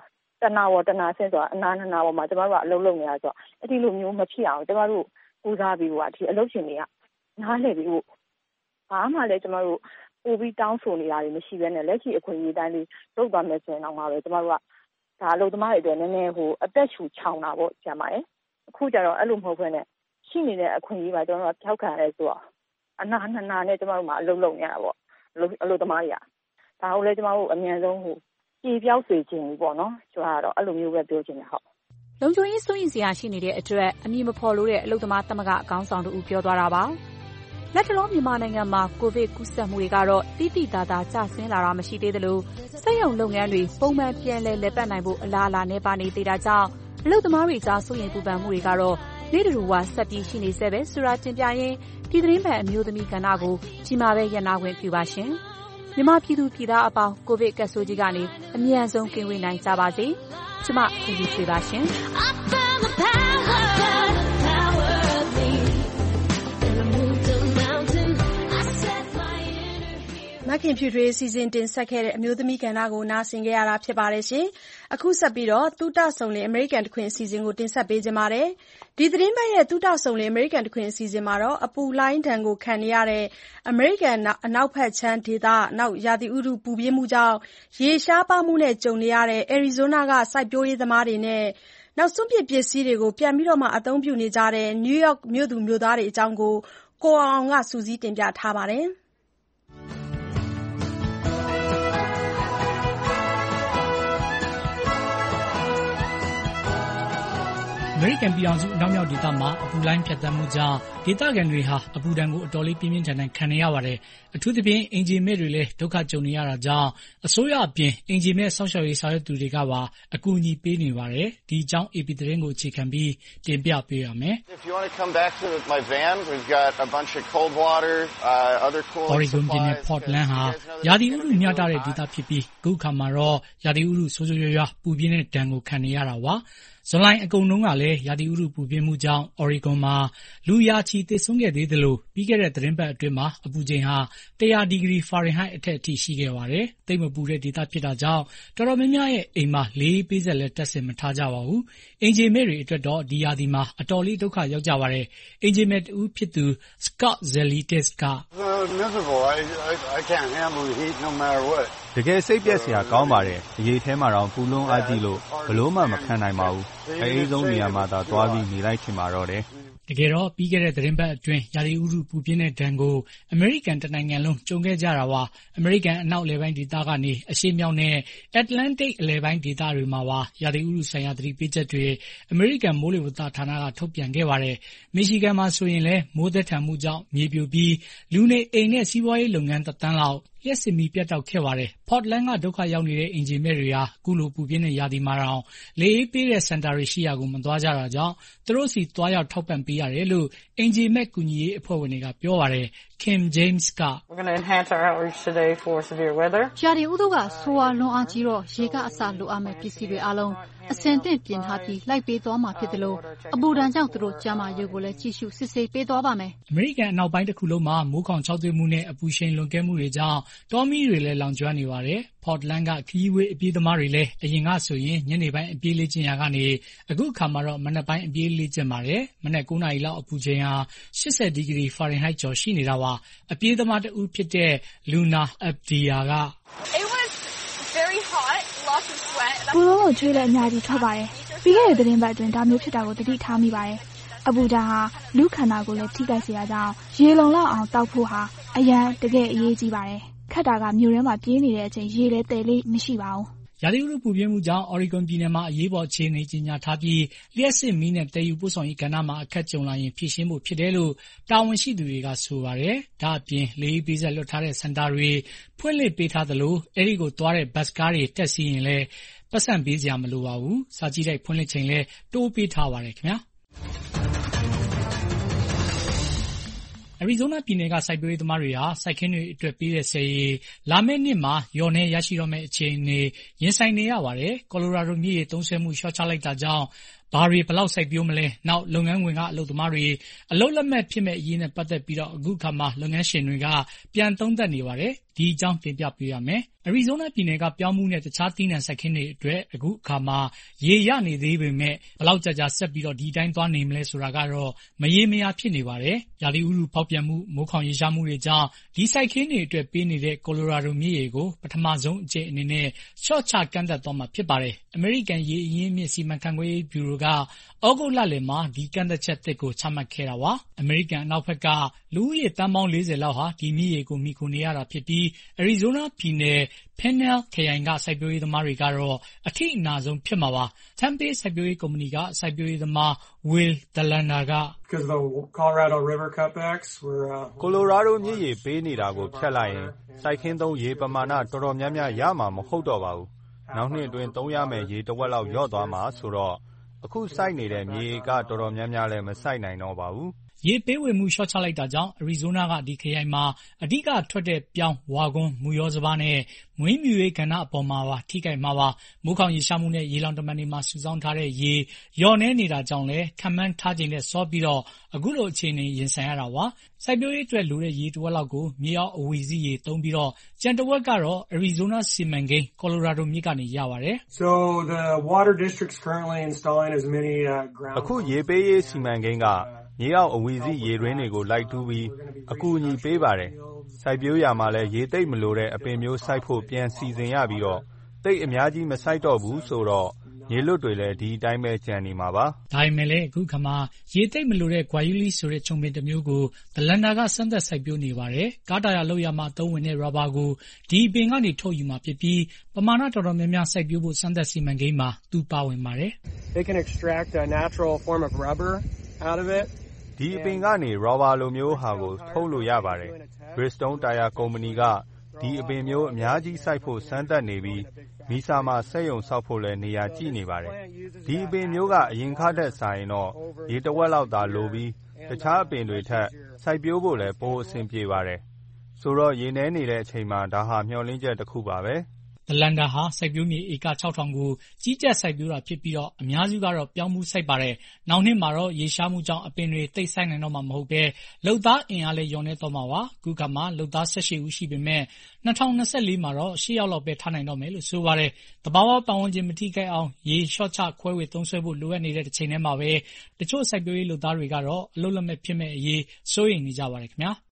တနာပေါ်တနာဆင့်ဆိုတာအနာနှစ်နာပေါ်မှာကျမတို့ကအလုပ်လုပ်နေတာဆိုတော့အဲ့ဒီလိုမျိုးမဖြစ်အောင်ကျမတို့ကူစားပြီးတော့ဒီအလုပ်ရှင်တွေကနားလည်ပြီးတော့ဘာမှလည်းကျမတို့ပို့ပြီးတောင်းဆိုနေတာတွေမရှိဘဲနဲ့လက်ရှိအခွင့်အရေးတိုင်းလေးလုပ်သွားမယ်ဆိုရင်တော့မှာပဲကျမတို့ကဒါအလုပ်သမားတွေအတွက်နည်းနည်းအသက်ရှူချောင်တာပေါ့ကျမရဲ့အခုကျတော့အဲ့လိုမဟုတ်ဘဲနဲ့ရှိနေတဲ့အခွင့်အရေးပါကျမတို့ကထောက်ခံရဲဆိုတော့အနာနှစ်နာနဲ့ကျမတို့မှာအလုပ်လုပ်နေရတာပေါ့အလုပ်သမားတွေကဒါကိုလည်းကျမတို့အမြန်ဆုံးပြေပြောက်စေခြင်းပေါ့နော်ကျမကတော့အဲ့လိုမျိုးပဲပြောချင်တယ်ဟုတ်လုံခြုံရေးစိုးရိမ်စရာရှိနေတဲ့အတွက်အမည်မဖော်လို့တဲ့အလုပ်သမားသမဂ္ဂအကောင်းဆောင်တို့ပြောသွားတာပါလက်တလုံးမြန်မာနိုင်ငံမှာကိုဗစ်ကူးစက်မှုတွေကတော့တိတိတသာကျဆင်းလာတာမရှိသေးသလိုစက်ရုံလုပ်ငန်းတွေပုံမှန်ပြန်လည်ပတ်နိုင်ဖို့အလားအလာနဲ့ပါနေသေးတာကြောင့်အလုပ်သမားတွေကြားစိုးရိမ်ပူပန်မှုတွေကတော့နေ့တူဝါဆက်ပြီးရှိနေဆဲပဲဆိုတာတင်ပြရင်းဒီသတင်းပတ်အမျိုးသမီးကဏ္ဍကိုကြီးမားပဲရန်နာခွင့်ပြုပါရှင်မြန်မာပြည်သူပြည်သားအပေါင်းကိုဗစ်ကပ်ဆိုးကြီးကနေအမြန်ဆုံးကင်းဝေးနိုင်ကြပါစေကျမကူကြီးဆွေပါရှင်မခင်ဖြူထွေးစီစဉ်တင်ဆက်ခဲ့တဲ့အမျိုးသမီးကဏ္ဍကိုနားဆင်ခဲ့ရတာဖြစ်ပါတယ်ရှင်။အခုဆက်ပြီးတော့သုတဆုံလင်အမေရိကန်တခွင်အစီအစဉ်ကိုတင်ဆက်ပေးကြပါမယ်။ဒီသတင်းပတ်ရဲ့သုတဆုံလင်အမေရိကန်တခွင်အစီအစဉ်မှာတော့အပူလှိုင်းဒဏ်ကိုခံနေရတဲ့အမေရိကန်အနောက်ဘက်ခြမ်းဒေသနောက်ရာသီဥတုပူပြင်းမှုကြောင့်ရေရှားပါမှုနဲ့ကြုံနေရတဲ့အရီဇိုနာကစိုက်ပျိုးရေးသမားတွေနဲ့နောက်စွန့်ပစ်ပစ္စည်းတွေကိုပြန်ပြီးတော့မှအသုံးပြုနေကြတဲ့နယူးယောက်မြို့သူမြို့သားတွေအကြောင်းကိုကိုအောင်ကစူးစီးတင်ပြထားပါတယ်။အမေရိကန်ပြည်ထောင်စုအနောက်မြောက်ဒေသမှာအပူလှိုင်းဖြတ်သန်းမှုကြောင့်ဒေသခံတွေဟာအပူဒဏ်ကိုအတော်လေးပြင်းပြင်းထန်ထန်ခံနေရပါတယ်။အထူးသဖြင့်အင်ဂျင်မဲ့တွေလည်းဒုက္ခကြုံနေရတာကြောင့်အစိုးရအပြင်အင်ဂျင်မဲ့စောင့်ရှောက်ရေးဆောင်ရွက်သူတွေကပါအကူအညီပေးနေပါတယ်။ဒီအကြောင်း AP သတင်းကိုအခြေခံပြီးတင်ပြပေးရမယ်။ Oregon ပြည်နယ် Portland ဟာရာသီဥတုမျှတတဲ့ဒေသဖြစ်ပြီးအခုအခါမှာတော့ရာသီဥတုဆိုးဆိုးရွားရွားပူပြင်းတဲ့ဒဏ်ကိုခံနေရတာပါ။ဇွန်လအကုန်လုံးကလည်းရာသီဥတုပူပြင်းမှုကြောင့် Oregon မှာလူရာချီသေဆုံးခဲ့သေးသလိုပြီးခဲ့တဲ့သတင်းပတ်အတွင်းမှာအပူချိန်ဟာ100 ဒီဂရီဖာရင်ဟိုက်အထက်အထိရှိခဲ့ပါတယ်။သိပ်မပူတဲ့ဒေသဖြစ်တာကြောင့်တော်တော်များများရဲ့အိမ်မှာလေအေးပေးစက်လည်းတပ်ဆင်မထားကြပါဘူး။အင်ဂျင်မဲ့တွေအတွက်တော့ဒီရာသီမှာအတော်လေးဒုက္ခရောက်ကြပါတယ်။အင်ဂျင်မဲ့တူဖြစ်သူ Scott Zelitis ကတကယ်စိတ်ပျက်စရာကောင်းပါတယ်။အရေးထဲမှာတော့ပူလွန်းအားကြီးလို့ဘလို့မှမခံနိုင်ပါဘူး။အေးဆုံးနေရာမှာသာသွားပြီးနေလိုက်ချင်ပါတော့တယ်။တကယ်တော့ပြီးခဲ့တဲ့သတင်းပတ်အတွင်းရာသီဥတုပူပြင်းတဲ့ဒဏ်ကိုအမေရိကန်တနိုင်ငံလုံးကြုံခဲ့ကြတာပါ။အမေရိကန်အနောက်အလယ်ပိုင်းဒေသကနေအရှေ့မြောက်နဲ့ Atlantic အလယ်ပိုင်းဒေသတွေမှာပါရာသီဥတုဆိုင်ရာသတိပေးချက်တွေအမေရိကန်မိုးလေဝသဌာနကထုတ်ပြန်ခဲ့ပါတယ်။မီရှီဂန်မှာဆိုရင်လည်းမိုးသက်ထန်မှုကြောင့်မြေပြိုပြီးလူနေအိမ်နဲ့စီးပွားရေးလုပ်ငန်း1 သန်းလောက်လျှက်စစ်မီးပြတ်တောက်ခဲ့ပါတယ်။ Portland ကဒုက္ခရောက်နေတဲ့အင်ဂျင်မဲ့တွေဟာအခုလိုပူပြင်းတဲ့ရာသီမှာတောင်လေအေးပေးတဲ့စင်တာတွေရှိရာကိုမသွားကြတာကြောင့်သူတို့စီသွားရောက်ထောက်ပံ့ပေးရတယ်လို့အင်ဂျင်မဲ့ကူညီရေးအဖွဲ့ဝင်တွေကပြောပါတယ်။ Kim James ကရာသီဥတုကဆိုးဝါးလွန်းအားကြီးတော့ရေကအစလိုအပ်မဲ့ပစ္စည်းတွေအားလုံးအဆင်သင့်ပြင်ထားပြီးလိုက်ပေးသွားမှာဖြစ်တယ်လို့အပူဒဏ်ကြောင့်သူတို့ကျန်းမာရေးကိုလည်းကြည့်ရှုစစ်ဆေးပေးသွားပါမယ်။အမေရိကန်အနောက်ပိုင်းတစ်ခုလုံးမှာမိုးခေါင်ခြောက်သွေ့မှုနဲ့အပူရှိန်လွန်ကဲမှုတွေကြောင့်တောမီးတွေလည်းလောင်ကျွမ်းနေပါတယ်။ Portland ကခရီးဝေးအပြေးသမားတွေလည်းအရင်ကဆိုရင်ညနေပိုင်းအပြေးလေ့ကျင့်ရာကနေအခုအခါမှာတော့မနက်ပိုင်းအပြေးလေ့ကျင့်ပါတယ်။မနက်9 နာရီလောက်အပူချိန်ဟာ80 ဒီဂရီဖာရင်ဟိုက်ကျော်ရှိနေတာပါ။အပြေးသမားတဦးဖြစ်တဲ့ Luna Abdia ကပူလုံးကိုကျွေးလည်းအများကြီးထွက်ပါတယ်။ပြီးခဲ့တဲ့သတင်းပတ်အတွင်းဒါမျိုးဖြစ်တာကိုသတိထားမိပါတယ်။အပူဓာတ်ဟာလူခန္ဓာကိုယ်လည်းထိခိုက်စေတာကြောင့်ရေလုံလောက်အောင်တောက်ဖို့ဟာအရန်တကယ်အရေးကြီးပါတယ်။ခက်တာကမြို့ထဲမှာပြေးနေတဲ့အချိန်ရေလည်းတည်လေးမရှိပါဘူး။ရာသီဥတုပူပြင်းမှုကြောင့် Oregon ပြည်နယ်မှာအရေးပေါ်အခြေအနေကြေညာထားပြီးလျှပ်စစ်မီးနဲ့တည်ယူပို့ဆောင်ရေးကဏ္ဍမှာအခက်ကြုံလာရင်ဖြေရှင်းဖို့ဖြစ်တယ်လို့တာဝန်ရှိသူတွေကဆိုပါတယ်။ဒါအပြင်လေအေးပေးစက်လွှတ်ထားတဲ့စင်တာတွေဖွင့်လှစ်ပေးထားသလိုအဲဒီကိုသွားတဲ့ဘတ်စ်ကားတွေတက်စီးရင်လည်းပတ်စံပေးစရာမလိုပါဘူး။စာကြည့်တိုက်ဖွင့်လှစ်ချိန်လည်းတိုးပေးထားပါတယ်ခင်ဗျာ။အရီဇိုနာပြည်နယ်ကစိုက်ပျိုးရေးသမားတွေဟာစိုက်ခင်းတွေအတွက်ပေးတဲ့ဆည်ရေလာမယ့်နှစ်မှာလျော်နှဲရရှိတော့မယ့်အခြေအနေရင်ဆိုင်နေရပါတယ်။ ကော်လိုရာဒိုမြစ်ရေသုံးစွဲမှုလျှော့ချလိုက်တာကြောင့်ဘာတွေဘယ်လောက်စိုက်ပျိုးမလဲ။နောက်လုပ်ငန်းခွင်ကအလုပ်သမားတွေအလုပ်လက်မဲ့ဖြစ်မဲ့အရေးနဲ့ပတ်သက်ပြီးအခုအခါမှာလုပ်ငန်းရှင်တွေကပြန်သုံးသပ်နေပါတယ်။ဒီအကြောင်းတင်ပြပေးရမယ်။ အရီဇိုးနားပြည်နယ်ကပြောင်းဖူးနဲ့တခြားသီးနှံစိုက်ခင်းတွေအတွက်အခုအခါမှာရေရနေသေးပေမဲ့ဘယ်လောက်ကြာဆက်ပြီးဒီအတိုင်းသွားနေမလဲဆိုတာကတော့မရေမရာဖြစ်နေပါတယ်။ရာသီဥတုဖောက်ပြန်မှုမိုးခေါင်ရေရှားမှုတွေကြောင့်ဒီစိုက်ခင်းတွေအတွက်ပေးနေတဲ့ကိုလိုရာဒိုမြစ်ရေကိုပထမဆုံးအကြိမ်အနေနဲ့လျှော့ချကန့်သတ်သွားမှာဖြစ်ပါတယ်။အမေရိကန်ရေအရင်းအမြစ်စီမံခန့်ခွဲရေးဗျူရိုကဩဂုတ်လလယ်မှာဒီကန့်သတ်ချက်သစ်ကိုချမှတ်ခဲ့တာပါ။အမေရိကန်အနောက်ဘက်ကလူဦးရေသန်းပေါင်း40လောက်ဟာဒီမြစ်ရေကိုမှီခိုနေရတာဖြစ်ပြီးအရီဇိုးနားပြည်နယ် Pinal ခရိုင်ကစိုက်ပျိုးရေးသမားတွေကတော့အထိအနာဆုံးဖြစ်မှာပါ။ Tempe စိုက်ပျိုးရေးကုမ္ပဏီကစိုက်ပျိုးရေးသမား Will Delander ကကိုလိုရာဒိုမြစ်ရေပေးနေတာကိုဖြတ်လိုက်ရင်စိုက်ခင်းသုံးရေပမာဏတော်တော်များများရမှာမဟုတ်တော့ပါဘူး။နောက်နှစ်အတွင်းသုံးရမယ့်ရေတဝက်လောက်လျော့သွားမှာဆိုတော့အခုစိုက်နေတဲ့မြေဧကတော်တော်များများလည်းမစိုက်နိုင်တော့ပါဘူး။ရေပေးဝေမှုလျှော့ချလိုက်တာကြောင့်အရီဇိုးနားကဒီခရိုင်မှာအဓိကထွက်တဲ့ပြောင်းဝါကွန်းမူယောစပါးနဲ့မွေးမြူရေးကဏ္ဍအပေါ်မှာပါထိခိုက်မှာပါ။မိုးခေါင်ရေရှားမှုနဲ့ရေလောင်တမံတွေမှာစုဆောင်းထားတဲ့ရေလျော့နည်းနေတာကြောင့်လည်းခန့်မှန်းထားချိန်နဲ့စောပြီးအခုလိုအခြေအနေရင်ဆိုင်ရတာပါ။စိုက်ပျိုးရေးအတွက်လိုတဲ့ရေတဝက်လောက်ကိုမြေအောက်အဝီစိရေသုံးပြီးကျန်တဝက်ကတော့အရီဇိုးနားစီမံကိန်းကိုလိုရာဒိုမြစ်ကနေရပါတယ်။အခုရေပေးရေးစီမံကိန်းကမြေအောက်အဝီစိရေတွင်းတွေကိုလိုက်တူးပြီးအကူအညီပေးပါတယ်။စိုက်ပျိုးရာမှာလည်းရေသိပ်မလိုတဲ့အပင်မျိုးစိုက်ဖို့ပြန်စီစဉ်ရပြီးသိပ်အများကြီးမစိုက်တော့ဘူးဆိုတော့ရေလွတ်တွေလည်းဒီအတိုင်းပဲကျန်နေမှာပါ။ဒါပေမဲ့လည်းအခုခါမှာရေသိပ်မလိုတဲ့ဂွာယူလီဆိုတဲ့ခြုံပင်တစ်မျိုးကိုဒလန်နာကစမ်းသပ်စိုက်ပျိုးနေပါတယ်။ကားတာယာလုပ်ရမှာသုံးဝင်တဲ့ရာဘာကိုဒီအပင်ကနေထုတ်ယူမှာဖြစ်ပြီးပမာဏတော်တော်များများစိုက်ပျိုးဖို့စမ်းသပ်စီမံကိန်းမှာသူပါဝင်ပါတယ်။ They can extract a natural form of rubber out of it. ဒီအပင်ကနေရောဘာလိုမျိုးဟာကိုထုတ်လို့ရပါတယ်။ Bridgestone တာယာကုမ္ပဏီကဒီအပင်မျိုးအများကြီးစိုက်ဖို့စမ်းသပ်နေပြီးမီဆာမှာစက်ရုံဆောက်ဖို့လည်းနေရာကြည့်နေပါတယ်။ဒီအပင်မျိုးကအရင်ခါထက်စာရင်ရေတဝက်လောက်သာလိုပြီးတခြားအပင်တွေထက်စိုက်ပျိုးဖို့လည်းပိုအဆင်ပြေပါတယ်။ဆိုတော့ရေနည်းနေတဲ့အချိန်မှာဒါဟာမျှော်လင့်ချက်တစ်ခုပါပဲ။ဒလန်ဒါဟာစိုက်ပျိုးမြေဧက 6000 ကိုကြီးကြပ်စိုက်ပျိုးတာဖြစ်ပြီးအများစုကတော့ပြောင်းဖူးစိုက်ပါတယ်။နောက်နှစ်မှာရေရှားမှုကြောင့်အပင်တွေသိပ်စိုက်နိုင်တော့မှာမဟုတ်ဘဲလုပ်သားအင်အားလည်းလျော့နည်းသွားမှာပါ။အခုခါမှာလုပ်သား18ဦးရှိပေမဲ့2024မှာ8ယောက်လောက်ပဲထားနိုင်တော့မယ်လို့ဆိုပါတယ်။သဘာဝပတ်ဝန်းကျင်မထိခိုက်အောင်ရေလျှော့ချခွဲဝေသုံးစွဲဖို့လိုအပ်နေတဲ့တစ်ချိန်တည်းမှာပဲတချို့စိုက်ပျိုးရေးလုပ်သားတွေကတော့အလုပ်လက်မဲ့ဖြစ်မဲ့အရေးစိုးရိမ်နေကြပါတယ်ခင်ဗျာ။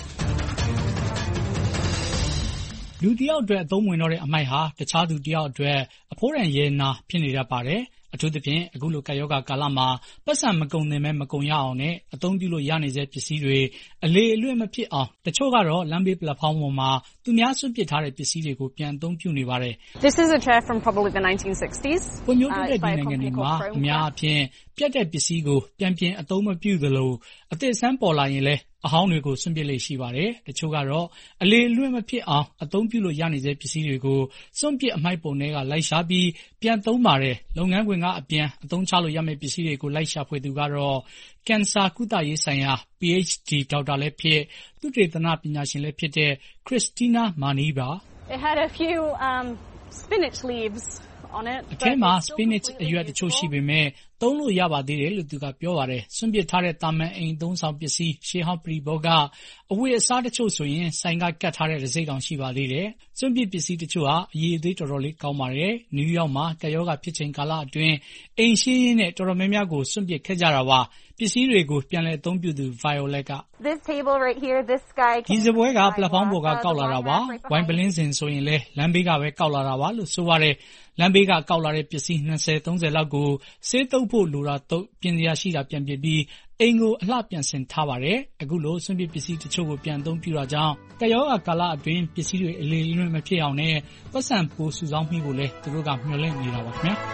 လူတစ်ယောက်အတွက်အသုံးဝင်တော့တဲ့အမိုက်ဟာတခြားသူတစ်ယောက်အတွက်အဖိုးတန်ရဲနာဖြစ်နေတတ်ပါတယ်။အထူးသဖြင့်အခုလိုကပ်ရောဂါကာလမှာပတ်စံမကုန်သင့်မဲမကုန်ရအောင်နဲ့အသုံးပြုလို့ရနေစေပစ္စည်းတွေအလေအလွင့်မဖြစ်အောင်တချို့ကတော့လမ်းဘေးပလက်ဖောင်းပေါ်မှာသူများစွန့်ပစ်ထားတဲ့ပစ္စည်းတွေကိုပြန်အသုံးပြုနေပါတယ်။ This is a chair from probably the 1960s. ဖွံ့ဖြိုးတိုးတက်တဲ့နိုင်ငံတွေမှာအများအပြားပြတ်တဲ့ပစ္စည်းကိုပြန်အသုံးမပြုသလိုအသစ်ဆန်းပေါ်လာရင်လည်းအဟောင်းတွေကိုစွန့်ပစ်လေ့ရှိပါတယ်။တချို့ကတော့အလေအလွင့်မဖြစ်အောင်အသုံးပြုလို့ရနေစေပစ္စည်းတွေကိုစွန့်ပစ်အမိုက်ပုံတွေကလိုက်ရှာပြီးပြန်သုံးပါတယ်။လုပ်ငန်းခွင်ကအပြန်အသုံးချလို့ရမယ့်ပစ္စည်းတွေကိုလိုက်ရှာဖွေသူကတော့ကင်ဆာကုသရေးဆိုင်ရာ PhD ဒေါက်တာလည်းဖြစ်သုတေသနပညာရှင်လည်းဖြစ်တဲ့ Christina Mani ပါ။ It had a few spinach leaves on it. အထဲမှာ spinach အရွက်တချို့ရှိပေမဲ့သုံးလို့ရပါသေးတယ်လို့သူကပြောပါတယ်။စွန့်ပစ်ထားတဲ့တာမန်အိမ်သုံးဆောင်ပစ္စည်းရှေးဟောင်းပရိဘောဂအဝတ်အစားတချို့ဆိုရင်ဆိုင်ကကတ်ထားတဲ့တံဆိပ်တောင်ရှိပါသေးတယ်။စွန့်ပစ်ပစ္စည်းတချို့ဟာအရေးအသေးတော်တော်လေးကောင်းပါတယ်။နယူးယောက်မှာကပ်ရောဂါဖြစ်ချိန်ကာလအတွင်းအိမ်ရှင်းရင်းနဲ့တော်တော်များများကိုစွန့်ပစ်ခဲ့ကြတာပါ။ပစ္စည်းတွေကိုပြန်လည်အသုံးပြုသူ Violet က This table right here, this guy ဒီစပွဲကပလက်ဖောင်းပေါ်ကကောက်လာတာပါ။ဝိုင်းပလင်းစင်ဆိုရင်လည်းလမ်းဘေးကပဲကောက်လာတာပါလို့ဆိုပါတယ်။လမ်းဘေးကကောက်လာတဲ့ပစ္စည်း20-30လောက်ကိုဆေးတုပ်ဖို့လိုတာတုပ်ပြင်စရာရှိတာပြန်ပစ်ပြီးအိမ်ကိုအလှပြန်ဆင်ထားပါတယ်။အခုလိုစွန့်ပစ်ပစ္စည်းတချို့ကိုပြန်အသုံးပြုတာကြောင့်ကပ်ရောဂါကာလအတွင်းပစ္စည်းတွေအလေအလွင့်မဖြစ်အောင်နဲ့ပတ်စံပိုစုဆောင်းမှုကိုလည်းသူတို့ကမျှော်လင့်နေတာပါခင်ဗျာ။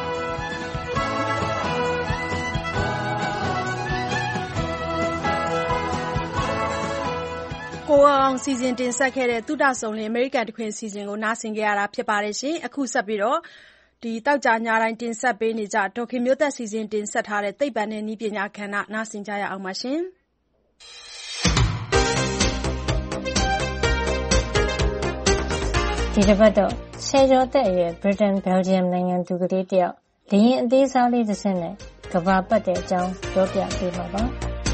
ကိုအောင်စီစဉ်တင်ဆက်ခဲ့တဲ့သုတဆုံလင်အမေရိကန်တခွင်စီစဉ်ကိုနားဆင်ကြရတာဖြစ်ပါတယ်ရှင်။အခုဆက်ပြီးတောက်ကြညတိုင်းတင်ဆက်ပေးနေကြဒေါခင်မျိုးသက်စီစဉ်တင်ဆက်ထားတဲ့သိပ္ပံနဲ့နည်းပညာကဏ္ဍနားဆင်ကြရအောင်ပါရှင်။ဒီတစ်ပတ်တော့ဆယ်ကျော်သက်အရွယ်ဗြိတိန်ဘယ်လ်ဂျီယမ်နိုင်ငံသူကလေးတစ်ယောက်လေယာဉ်အသေးစားလေးတစ်စင်းနဲ့ကမ္ဘာပတ်တဲ့အကြောင်းပြောပြပေးမှာပါ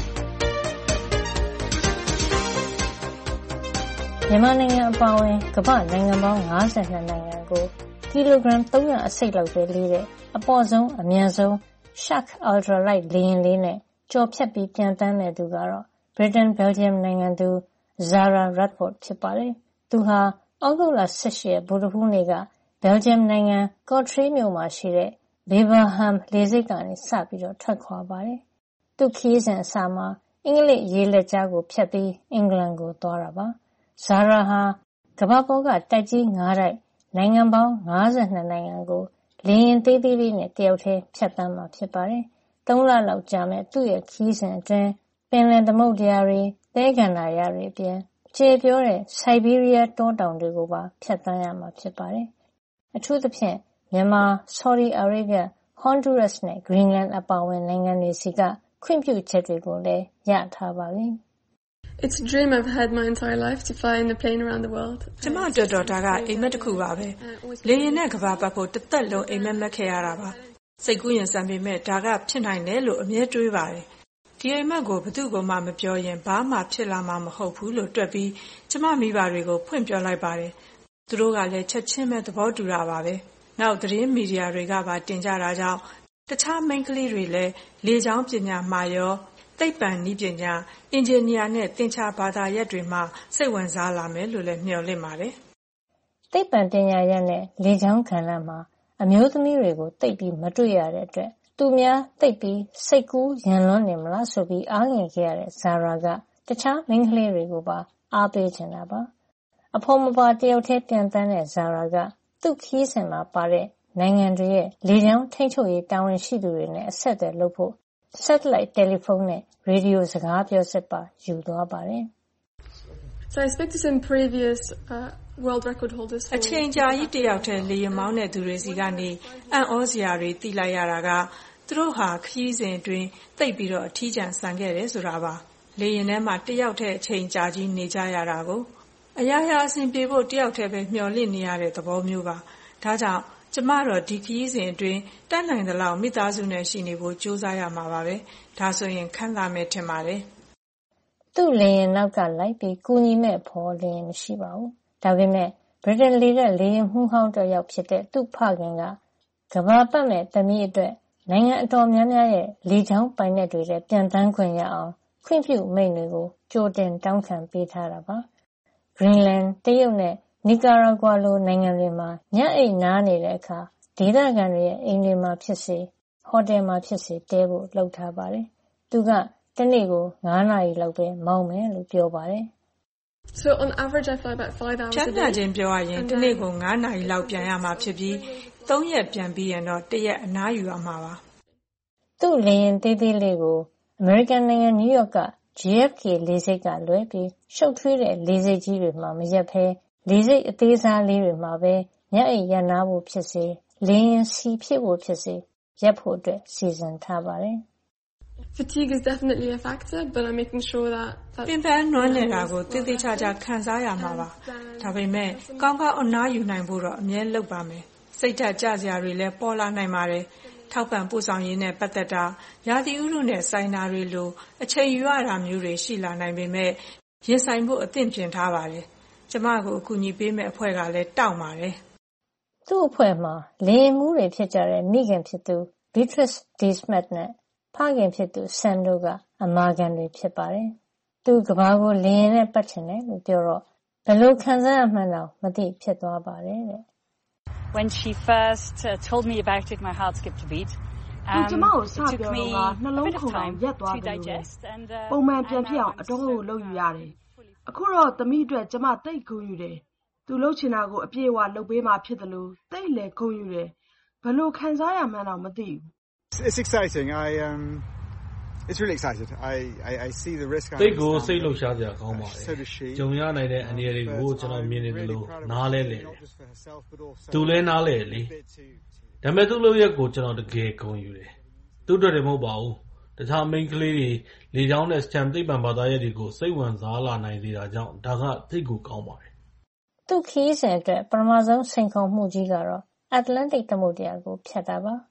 မြန်မာနိုင်ငံအပါအဝင်ကမ္ဘာနိုင်ငံပေါင်း52နိုင်ငံကိုကီလိုဂရမ်300အစိတ်လောက်ပဲလေးတဲ့အပေါ်ဆုံးအမြန်ဆုံး Shark Ultralight လေယာဉ်လေးနဲ့ကျော်ဖြတ်ပြီးပြန်တန်းမဲ့သူကတော့ Britain Belgium နိုင်ငံသူ Zara Radford ဖြစ်ပါတယ်။သူဟာဩဂုတ်လ18ရက်ဗုဒ္ဓဟူးနေ့က Belgium နိုင်ငံ Cotteret မြို့မှာရှိတဲ့ Beverham လေဆိပ်ကနေစပြီးထွက်ခွာပါတယ်။သူ့ခရီးစဉ်အစမှာအင်္ဂလိပ်ရေလက်ကြားကိုဖြတ်ပြီးအင်္ဂလန်ကိုသွားတာပါ။ Zara ဟာကမ္ဘာပေါ်ကတိုက်ကြီး9တိုက်နိုင်ငံပေါင်း52နိုင်ငံကိုလေယာဉ်သေးသေးလေးနဲ့တယောက်တည်းဖြတ်သန်းမှာဖြစ်ပါတယ်။3 လလောက်ကြာမဲ့သူ့ရဲ့ခရီးစဉ်အတွင်းပင်လယ်သမုဒ္ဒရာတွေသဲကန္တာရတွေအပြင်ကျေပြောတဲ့ Siberia တောတောင်တွေကိုပါဖြတ်သန်းရမှာဖြစ်ပါတယ်။အထူးသဖြင့်မြန်မာ၊ Saudi Arabia, Honduras နဲ့ Greenland အပါအဝင်နိုင်ငံတွေဆီကခွင့်ပြုချက်တွေကိုလည်းရထားပါပြီ။ It's a dream I've had my entire life to fly in a plane around the world. ကျမတို့တော့ဒါကအိမ်မက်တစ်ခုပါပဲ။လေယာဉ်နဲ့ကမ္ဘာပတ်ဖို့တစ်သက်လုံးအိမ်မက်ခဲ့ရတာပါ။စိတ်ကူးရင်ဆန်ပေမဲ့ဒါကဖြစ်နိုင်တယ်လို့အမြဲတွေးပါတယ်။ဒီအိမ်မက်ကိုဘယ်သူမှမပြောရင်ဘာမှဖြစ်လာမှာမဟုတ်ဘူးလို့တွက်ပြီးကျမမိဘတွေကိုဖွင့်ပြောလိုက်ပါတယ်။သူတို့ကလည်းချက်ချင်းပဲသဘောတူတာပါပဲ။နောက်သတင်းမီဒီယာတွေကပါတင်ကြတာကြောင့်တခြားမိန်းကလေးတွေလည်းလေကြောင်းပညာမှာရောသိပ္ပံနည်းပညာအင်ဂျင်နီယာနဲ့သင်္ချာဘာသာရပ်တွေမှာစိတ်ဝင်စားလာမယ်လို့လည်းမျှော်လင့်ပါတယ်။သိပ္ပံပညာရပ်နဲ့လေကြောင်းကဏ္ဍမှာအမျိုးသမီးတွေကိုသိပ်ပြီးမတွေ့ရတဲ့အတွက်သူများသိပ်ပြီးစိတ်ကူးရန်လွန်းနေမလားဆိုပြီးအားငယ်ခဲ့ရတဲ့ Zara ကတခြားမိန်းကလေးတွေကိုပါအားပေးချင်တာပါ။အဖော်မပါတယောက်တည်းပြန်တန်းတဲ့ Zara ကသူ့ခရီးစဉ်မှာပါတဲ့နိုင်ငံတွေရဲ့လေကြောင်းထိန်းချုပ်ရေးတာဝန်ရှိသူတွေနဲ့အဆက်အသွယ်လုပ်ဖို့ satellite telephone နဲ့ radio စကားပြောစက်ပါယူသွားပါတယ်။ So I spoke to some previous world record holders. အချိန်ကြာကြီးတယောက်တည်းလေယာဉ်မောင်းတဲ့သူတွေစီကနေအံ့ဩစရာတွေသိလိုက်ရတာကသူတို့ဟာခရီးစဉ်အတွင်းသိပ်ပြီးတော့အထီးကျန်ဆန်ခဲ့တယ်ဆိုတာပါ။လေယာဉ်ထဲမှာတယောက်တည်းအချိန်ကြာကြီးနေကြရတာကိုအရာရာအဆင်ပြေဖို့တယောက်တည်းပဲမျှော်လင့်နေရတဲ့သဘောမျိုးပါ။ဒါကြောင့်ကျမတော့ဒီခရီးစဉ်အတွင်းတတ်နိုင်သလောက်မိသားစုနဲ့ရှိနေဖို့ကြိုးစားရမှာပါပဲ။ဒါဆိုရင်ခံစားမယ်ထင်ပါတယ်။သူ့လေယာဉ်နောက်ကလိုက်ပြီးကူညီမဲ့ဖော်လေယာဉ်မရှိပါဘူး။ဒါပေမဲ့ဗြိတိန်လေတပ်လေယာဉ်မှူးဟောင်းတစ်ယောက်ဖြစ်တဲ့သူ့ဖခင်ကကမ္ဘာပတ်မဲ့သမီးအတွက်နိုင်ငံအတော်များများရဲ့လေကြောင်းပိုင်နက်တွေနဲ့ပြန်တန်းခွင့်ရအောင်ခွင့်ပြုမိန့်တွေကိုကြိုတင်တောင်းခံပေးထားတာပါ။ Greenland တရုတ်နဲ့နီကာရာဂွာလိုနိုင်ငံတွေမှာညအိပ်နားနေတဲ့အခါဒေသခံတွေရဲ့အိမ်တွေမှာဖြစ်စေဟိုတယ်မှာဖြစ်စေတဲဖို့လုပ်ထားပါတယ်။သူကတနေ့ကို9နာရီလောက်ပဲမောင်းမယ်လို့ပြောပါတယ်။ So on average I fly about 5 hours a day. ဖြတ်ချင်းပြောရရင်တနေ့ကို9နာရီလောက်ပြန်ရမှာဖြစ်ပြီး3ရက်ပြန်ပြီးရင်တော့1ရက်အနားယူရမှာပါ။သူ့လေယာဉ်သေးသေးလေးကိုအမေရိကန်နိုင်ငံနယူးယောက်က JFK လေဆိပ်ကလွဲပြီးရှုပ်ထွေးတဲ့လေဆိပ်ကြီးတွေမှာမရက်ဖဲလေဆိပ်အသေးစားလေးတွေမှာပဲညအိပ်ရပ်နားဖို့ဖြစ်စေလေယာဉ်စီဖြစ်ဖို့ဖြစ်စေရပ်ဖို့အတွက်စီစဉ်ထားပါတယ်။ Fatigue is definitely a factor, but I'm making sure that ပင်ပန်းနွမ်းနေတာကိုသိသိချာချာခံစားရမှာပါ။ဒါပေမဲ့ကောင်းကောင်းအနားယူနိုင်ဖို့တော့အမြဲလုပ်ပါမယ်။စိတ်ဓာတ်ကျစရာတွေလည်းပေါ်လာနိုင်ပါတယ်။ထောက်ပံ့ပို့ဆောင်ရေးနဲ့ပတ်သက်တာရာသီဥတုနဲ့ဆိုင်တာတွေလိုအချိန်ယူရတာမျိုးတွေရှိလာနိုင်ပေမဲ့ရင်ဆိုင်ဖို့အသင့်ပြင်ထားပါတယ်။ကျမကိုအကူအညီပေးမဲ့အဖွဲ့ကလည်းတောင်းပါတယ်။သူ့အဖွဲ့မှာလေယာဉ်မှူးတွေဖြစ်ကြတဲ့မိခင်ဖြစ်သူ Beatrice D. Smith နဲ့ဖခင်ဖြစ်သူ Sam တို့ကအမာခံတွေဖြစ်ပါတယ်။သူကမ္ဘာကိုလေယာဉ်နဲ့ပတ်ချင်တယ်လို့ပြောတော့ဘယ်လိုခံစားရမှန်းတော့မသိဖြစ်သွားပါတယ်တဲ့။ When she first told me about it, my heart skipped a beat. ကျမကိုစပြောတော့ကနှလုံးခုန်အောင်ရက်သွားတယ်လို့ပုံမှန်ပြန်ဖြစ်အောင်အတော်ကိုလုပ်ယူရတယ်။အခုတော့သမီးအတွက်ကျမတိတ်ဂုဏ်ယူတယ်။သူလှုပ်ချင်တာကိုအပြည့်အဝလုပ်ပေးမှဖြစ်တယ်လို့တိတ်လေဂုဏ်ယူတယ်။ဘယ်လိုခံစားရမှန်းတော့မသိဘူး။ It's exciting. It's really exciting. I see the risk. တိတ်ကိုစိတ်လှုပ်ရှားစရာကောင်းပါတယ်။ကြုံရနိုင်တဲ့အန္တရာယ်တွေကိုကျွန်တော်မြင်နေတယ်လို့နားလဲလေ။သူလည်းနားလဲလေ။ဒါပေမဲ့သူ့လုပ်ရက်ကိုကျွန်တော်တကယ်ဂုဏ်ယူတယ်။သူ့အတွက်တည်းမဟုတ်ပါဘူး။တခြားမိန်းကလေးတွေလေကြောင်းနဲ့ STEM သိပ္ပံဘာသာရပ်တွေကိုစိတ်ဝင်စားလာနိုင်စေတာကြောင့်ဒါကသိတ်ကိုကောင်းပါတယ်။သူ့ခရီးစဉ်အတွက်ပထမဆုံးစိန်ခေါ်မှုကြီးကတော့ Atlantic သမုဒ္ဒရာကိုဖြတ်တာပါ။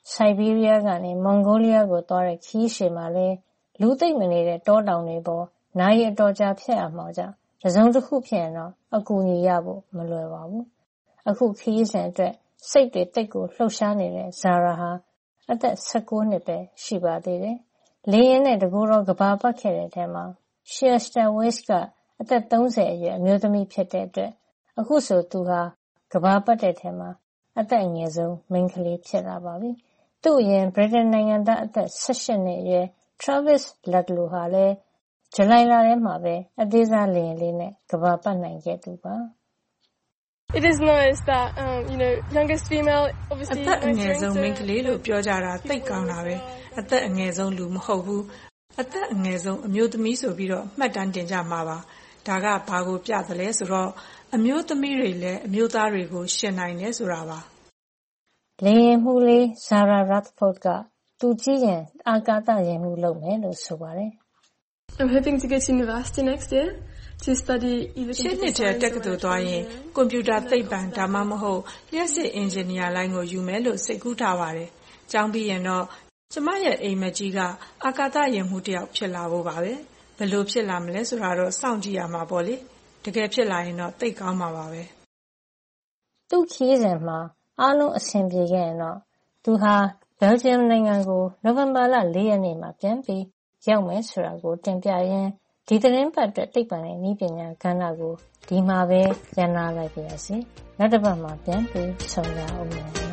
ဆိုက်ဘီးရီးယားကနေမွန်ဂိုလီးယားကိုသွားတဲ့ခရီးရှည်မှာလည်းလူသိပ်မနေတဲ့တောတောင်တွေပေါ်နာရီအတော်ကြာဖြတ်ရမှာကြောင့်တစ်စုံတစ်ခုဖြစ်ရင်တော့အကူအညီရဖို့မလွယ်ပါဘူး။အခုခရီးစဉ်အတွက်စိတ်တွေတိတ်ကိုလှုပ်ရှားနေတဲ့ဇာရာဟာအသက်19နှစ်ပဲရှိပါသေးတယ်။လေယာဉ်နဲ့တကူတော့ကဘာပတ်ခဲ့တဲ့ထဲမှာရှီယစတာဝေ့စ်ကအသက်30အရွယ်အမျိုးသမီးဖြစ်တဲ့အတွက်အခုဆိုသူဟာကဘာပတ်တဲ့ထဲမှာအသက်အငယ်ဆုံးမိန်းကလေးဖြစ်လာပါပြီ။သူ့အရင်ဗြိတိန်နိုင်ငံသားအသက်18နှစ်အရွယ် Travis Ludlow ဟာလည်းဇူလိုင်လထဲမှာပဲအသေးစားလေယာဉ်လေးနဲ့ကဘာပတ်နိုင်ခဲ့သူပါ။ It is nice that youngest female obviously အသက်အငယ်ဆုံးမိန်းကလေးလို့ပြောကြတာသိပ်ကောင်းတာပဲအသက်အငယ်ဆုံးလူမဟုတ်ဘူးအသက်အငယ်ဆုံးအမျိုးသမီးဆိုပြီးတော့မှတ်တမ်းတင်ကြမှာပါဒါကဘာကိုပြသလဲဆိုတော့အမျိုးသမီးတွေလည်းအမျိုးသားတွေကိုရှင်နိုင်တယ်ဆိုတာပါလေယာဉ်မှူးလေး Zara Rutherford ကသူကြီးရင်အာကာသယာဉ်မှူးလုပ်မယ်လို့ဆိုပါတယ် I'm hoping to go to university next year to study either ရှင်းနေတဲ့တက္ကသိုလ်သွားရင်ကွန်ပျူတာသိပ္ပံဒါမှမဟုတ်လျှက်စစ်အင်ဂျင်နီယာလိုင်းကိုယူမယ်လို့စိတ်ကူးထားပါတယ်။ကျောင်းပြီးရင်တော့ကျမရဲ့အိမ်မက်ကြီးကအာကာသယာဉ်မှူးတစ်ယောက်ဖြစ်လာဖို့ပါပဲ။ဘယ်လိုဖြစ်လာမလဲဆိုတာတော့စောင့်ကြည့်ရမှာပေါ့လေ။တကယ်ဖြစ်လာရင်တော့သိကောင်းမှာပါပဲ။သူ့ခီးစဉ်မှာအားလုံးအဆင်ပြေခဲ့ရင်တော့သူဟာဘယ်လ်ဂျီယံနိုင်ငံကိုနိုဝင်ဘာလ4ရက်နေ့မှာပြန်ပြီးရောက်မယ်ဆိုတာကိုတင်ပြရင်းဒီသတင်းပတ်အတွက်သိပ္ပံနဲ့နည်းပညာကဏ္ဍကိုဒီမှာပဲရန်နာလိုက်ပါရစေ။နောက်တစ်ပတ်မှာပြန်ပြီးဆုံရအောင်နော်။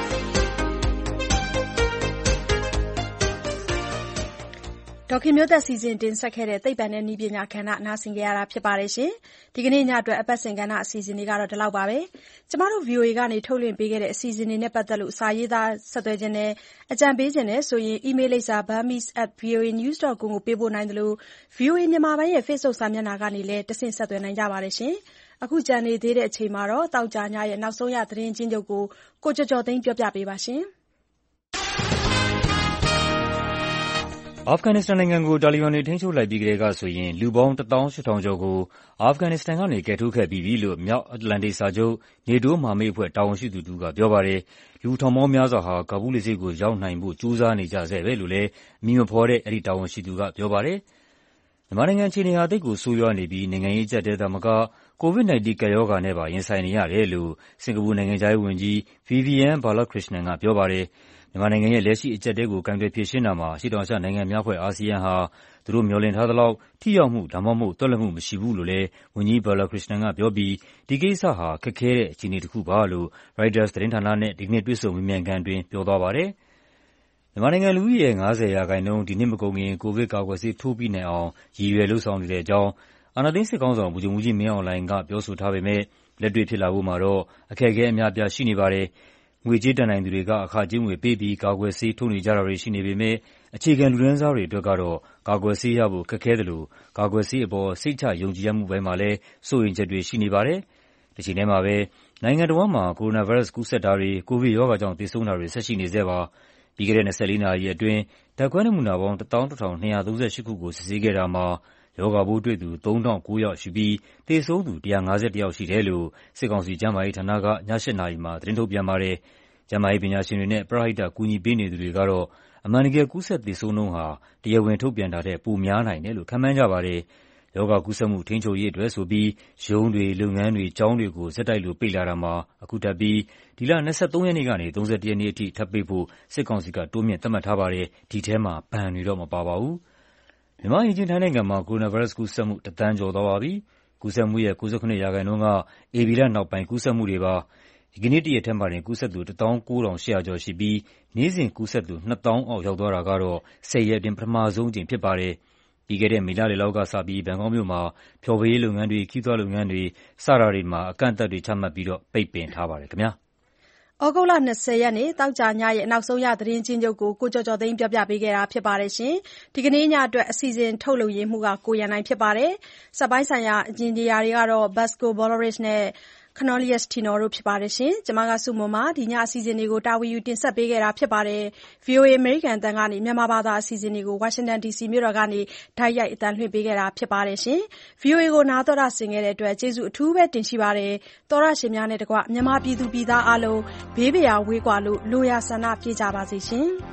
ဒေါခင်မျိုးသက်စီစဉ်တင်ဆက်ခဲ့တဲ့သိပ္ပံနဲ့နည်းပညာကဏ္ဍနားဆင်ကြရတာဖြစ်ပါတယ်ရှင်။ဒီကနေ့ညအတွက်အပတ်စဉ်ကဏ္ဍအစီအစဉ်တွေကတော့ဒီလောက်ပါပဲ။ကျမတို့ VOA ကနေထုတ်လွှင့်ပေးခဲ့တဲ့အစီအစဉ်တွေနဲ့ပတ်သက်လို့စာရေးသားဆက်သွယ်ခြင်းနဲ့အကြံပေးခြင်းနဲ့ဆိုရင် email လိပ်စာ burmese@voanews.com ကိုပေးပို့နိုင်တယ်လို့ VOA မြန်မာပိုင်းရဲ့ Facebook စာမျက်နှာကနေလည်းတဆင့်ဆက်သွယ်နိုင်ကြပါတယ်ရှင်။အခုကြံနေသေးတဲ့အချိန်မှာတော့တောက်ကြညရဲ့နောက်ဆုံးရသတင်းချင်းချုပ်ကိုကျော်ကျော်သိန်းပြောပြပေးပါရှင်။အာဖဂန်နစ္စတန်နိုင်ငံကိုတာလီဘန်တွေထိန်းချုပ်လိုက်ပြီးကတည်းကဆိုရင်လူပေါင်း 18,000 ကျော်ကိုအာဖဂန်နစ္စတန်ကနေကယ်ထုတ်ခဲ့ပြီးပြီလို့မြောက်အတ္တလန္တိတ်စာချုပ် NATO မဟာမိတ်အဖွဲ့တာဝန်ရှိသူတဦးကပြောပါတယ်။လူထောင်ပေါင်းများစွာဟာကာဘူးလ်လေဆိပ်ကိုရောက်နိုင်ဖို့ကြိုးစားနေကြဆဲပဲလို့လည်းအမည်မဖော်တဲ့အဲဒီတာဝန်ရှိသူကပြောပါတယ်။မြန်မာနိုင်ငံအခြေအနေဟာသိပ်ကိုဆိုးရွားနေပြီးနိုင်ငံရေးအကျပ်အတည်းသာမက COVID-19 ကပ်ရောဂါနဲ့ပါရင်ဆိုင်နေရတယ်လို့စင်ကာပူနိုင်ငံခြားရေးဝန်ကြီး Vivian Balakrishnan ကပြောပါတယ်။မြန်မာနိုင်ငံရဲ့လက်ရှိအကျပ်အတည်းကိုကိုင်တွယ်ဖြေရှင်းတာမှာအရှေ့တောင်အာရှနိုင်ငံများအဖွဲ့ (ASEAN) ဟာသူတို့မျှော်လင့်ထားသလောက်ထိရောက်မှုဒါမှမဟုတ်သွက်လက်မှုမရှိဘူးလို့လည်းဝန်ကြီး Balakrishnan ကပြောပြီးဒီကိစ္စဟာခက်ခဲတဲ့အခြေအနေတစ်ခုပါလို့ Reuters သတင်းဌာနနဲ့ဒီကနေ့တွေ့ဆုံမေးမြန်းခန်းအတွင်းပြောသွားပါတယ်။မြန်မာနိုင်ငံလူဦးရေရဲ့ 50% ဒီနှစ်မကုန်ခင်ကိုဗစ်ကာကွယ်ဆေးထိုးပြီးနိုင်အောင်ရည်ရွယ်လုပ်ဆောင်နေတဲ့အကြောင်းအာဏာသိမ်းစစ်ခေါင်းဆောင်ဗိုလ်ချုပ်မှူးကြီးမင်းအောင်လှိုင်ကပြောဆိုထားပေမယ့်လက်တွေ့ဖြစ်လာဖို့မှာတော့အခက်အခဲအများအပြားရှိနေပါတယ်။ငွေကြေးတတ်နိုင်သူတွေကအခကြေးငွေပေးပြီးကာကွယ်ဆေးထိုးနေကြတာတွေရှိနေပေမယ့်အခြေခံလူတန်းစားတွေအတွက်ကတော့ကာကွယ်ဆေးရဖို့ခက်ခဲသလိုကာကွယ်ဆေးအပေါ်စိတ်ချယုံကြည်ရမှုပိုင်းမှာလည်းစိုးရိမ်ချက်တွေရှိနေပါတယ်။တချိန်တည်းမှာပဲနိုင်ငံတဝန်းမှာကိုရိုနာဗိုင်းရပ်စ်ကူးစက်တာတွေကိုဗစ်ရောဂါကြောင့်သေဆုံးတာတွေဆက်ရှိနေဆဲပါ။ပြီးခဲ့တဲ့24နာရီအတွင်းဓာတ်ခွဲနမူနာပေါင်း 11,238 ခုကိုစစ်ဆေးခဲ့တာမှာရောဂါပိုးတွေ့သူ 3,900 ယောက်ရှိပြီးသေဆုံးသူ 151 ယောက်ရှိတယ်လို့စစ်ကောင်စီကျန်းမာရေးဌာနကည8 နာရီမှာသတင်းထုတ်ပြန်ပါတယ်။ကျန်းမာရေးပညာရှင်တွေနဲ့ပရဟိတကူညီပေးနေသူတွေကတော့အမှန်တကယ်ကူးစက်သေဆုံးနှုန်းဟာတရားဝင်ထုတ်ပြန်တာထက်ပိုများနိုင်တယ်လို့ခန့်မှန်းကြပါတယ်။ရောဂါကူးစက်မှုထိန်းချုပ်ရေးအတွက်ဆိုပြီးရုံးတွေ၊လုပ်ငန်းတွေ၊ကျောင်းတွေကိုဆက်တိုက်လိုပိတ်လာတာမှာအခုထပ်ပြီးဒီလ23ရက်နေ့ကနေ31ရက်နေ့အထိထပ်ပိတ်ဖို့စစ်ကောင်စီကတိုးမြှင့်သတ်မှတ်ထားပါတယ်။ဒီထဲမှာဘဏ်တွေတော့မပါပါဘူး။မြန်မာ့အိမ်နီးချင်းထိုင်းနိုင်ငံမှာကိုရိုနာဗိုင်းရပ်စ်ကူးစက်မှု 1,000,000 ကျော်သွားပါပြီ။ကူးစက်မှုရဲ့ 97% ကဧပြီလနောက်ပိုင်းကူးစက်မှုတွေပါ။ဒီကနေ့တရက်တည်းမှာတင်ကူးစက်သူ 19,800 ကျော်ရှိပြီးနေ့စဉ်ကူးစက်သူ 2,000 အောက်ရောက်သွားတာကတော့10 ရက်အတွင်းပထမဆုံးအကြိမ်ဖြစ်ပါတယ်။ပြီးခဲ့တဲ့မေလလယ်လောက်ကစပြီးဘန်ကောက်မြို့မှာဖျော်ဖြေရေးလုပ်ငန်းတွေ၊ခရီးသွားလုပ်ငန်းတွေစတာတွေမှာအကန့်အသတ်တွေချမှတ်ပြီးပိတ်ပင်ထားပါတယ်ခင်ဗျာ။ဩဂုတ်လ20ရက်နေ့သောကြာညရဲ့နောက်ဆုံးရသတင်းချင်းချုပ်ကိုကျော်ကျော်သိန်းပြောပြပေးခဲ့တာဖြစ်ပါတယ်ရှင်။ဒီကနေ့ညအတွက်အစီအစဉ်ထုတ်လုပ်ရေးမှူးကကိုရန်နိုင်ဖြစ်ပါတယ်။စက်ပိုင်းဆိုင်ရာအင်ဂျင်နီယာတွေကတော့ Basco Boloris နဲ့ Cornelius Tino တို့ဖြစ်ပါတယ်ရှင်။ကျွန်မကစုမမဒီညအစီအစဉ်တွေကိုတာဝန်ယူတင်ဆက်ပေးခဲ့တာဖြစ်ပါတယ်။ VOA American အသံကနေမြန်မာဘာသာအစီအစဉ်တွေကို Washington DC မြို့တော်ကနေတိုက်ရိုက်အသံလွှင့်ပေးခဲ့တာဖြစ်ပါတယ်ရှင်။ VOA ကိုနားတော်တာဆင်ခဲ့တဲ့အတွက်ကျေးဇူးအထူးပဲတင်ရှိပါတယ်။သောရရှင်များနဲ့တကွမြန်မာပြည်သူပြည်သားအားလုံးဘေးပရာဝေးကွာလို့လိုရာဆန္ဒပြေကြပါစေရှင်။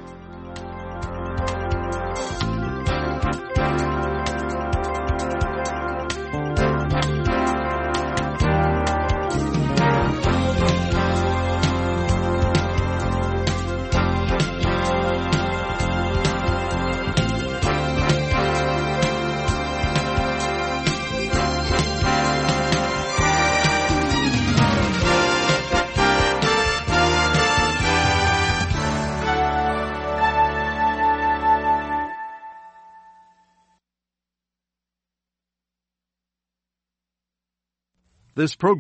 This program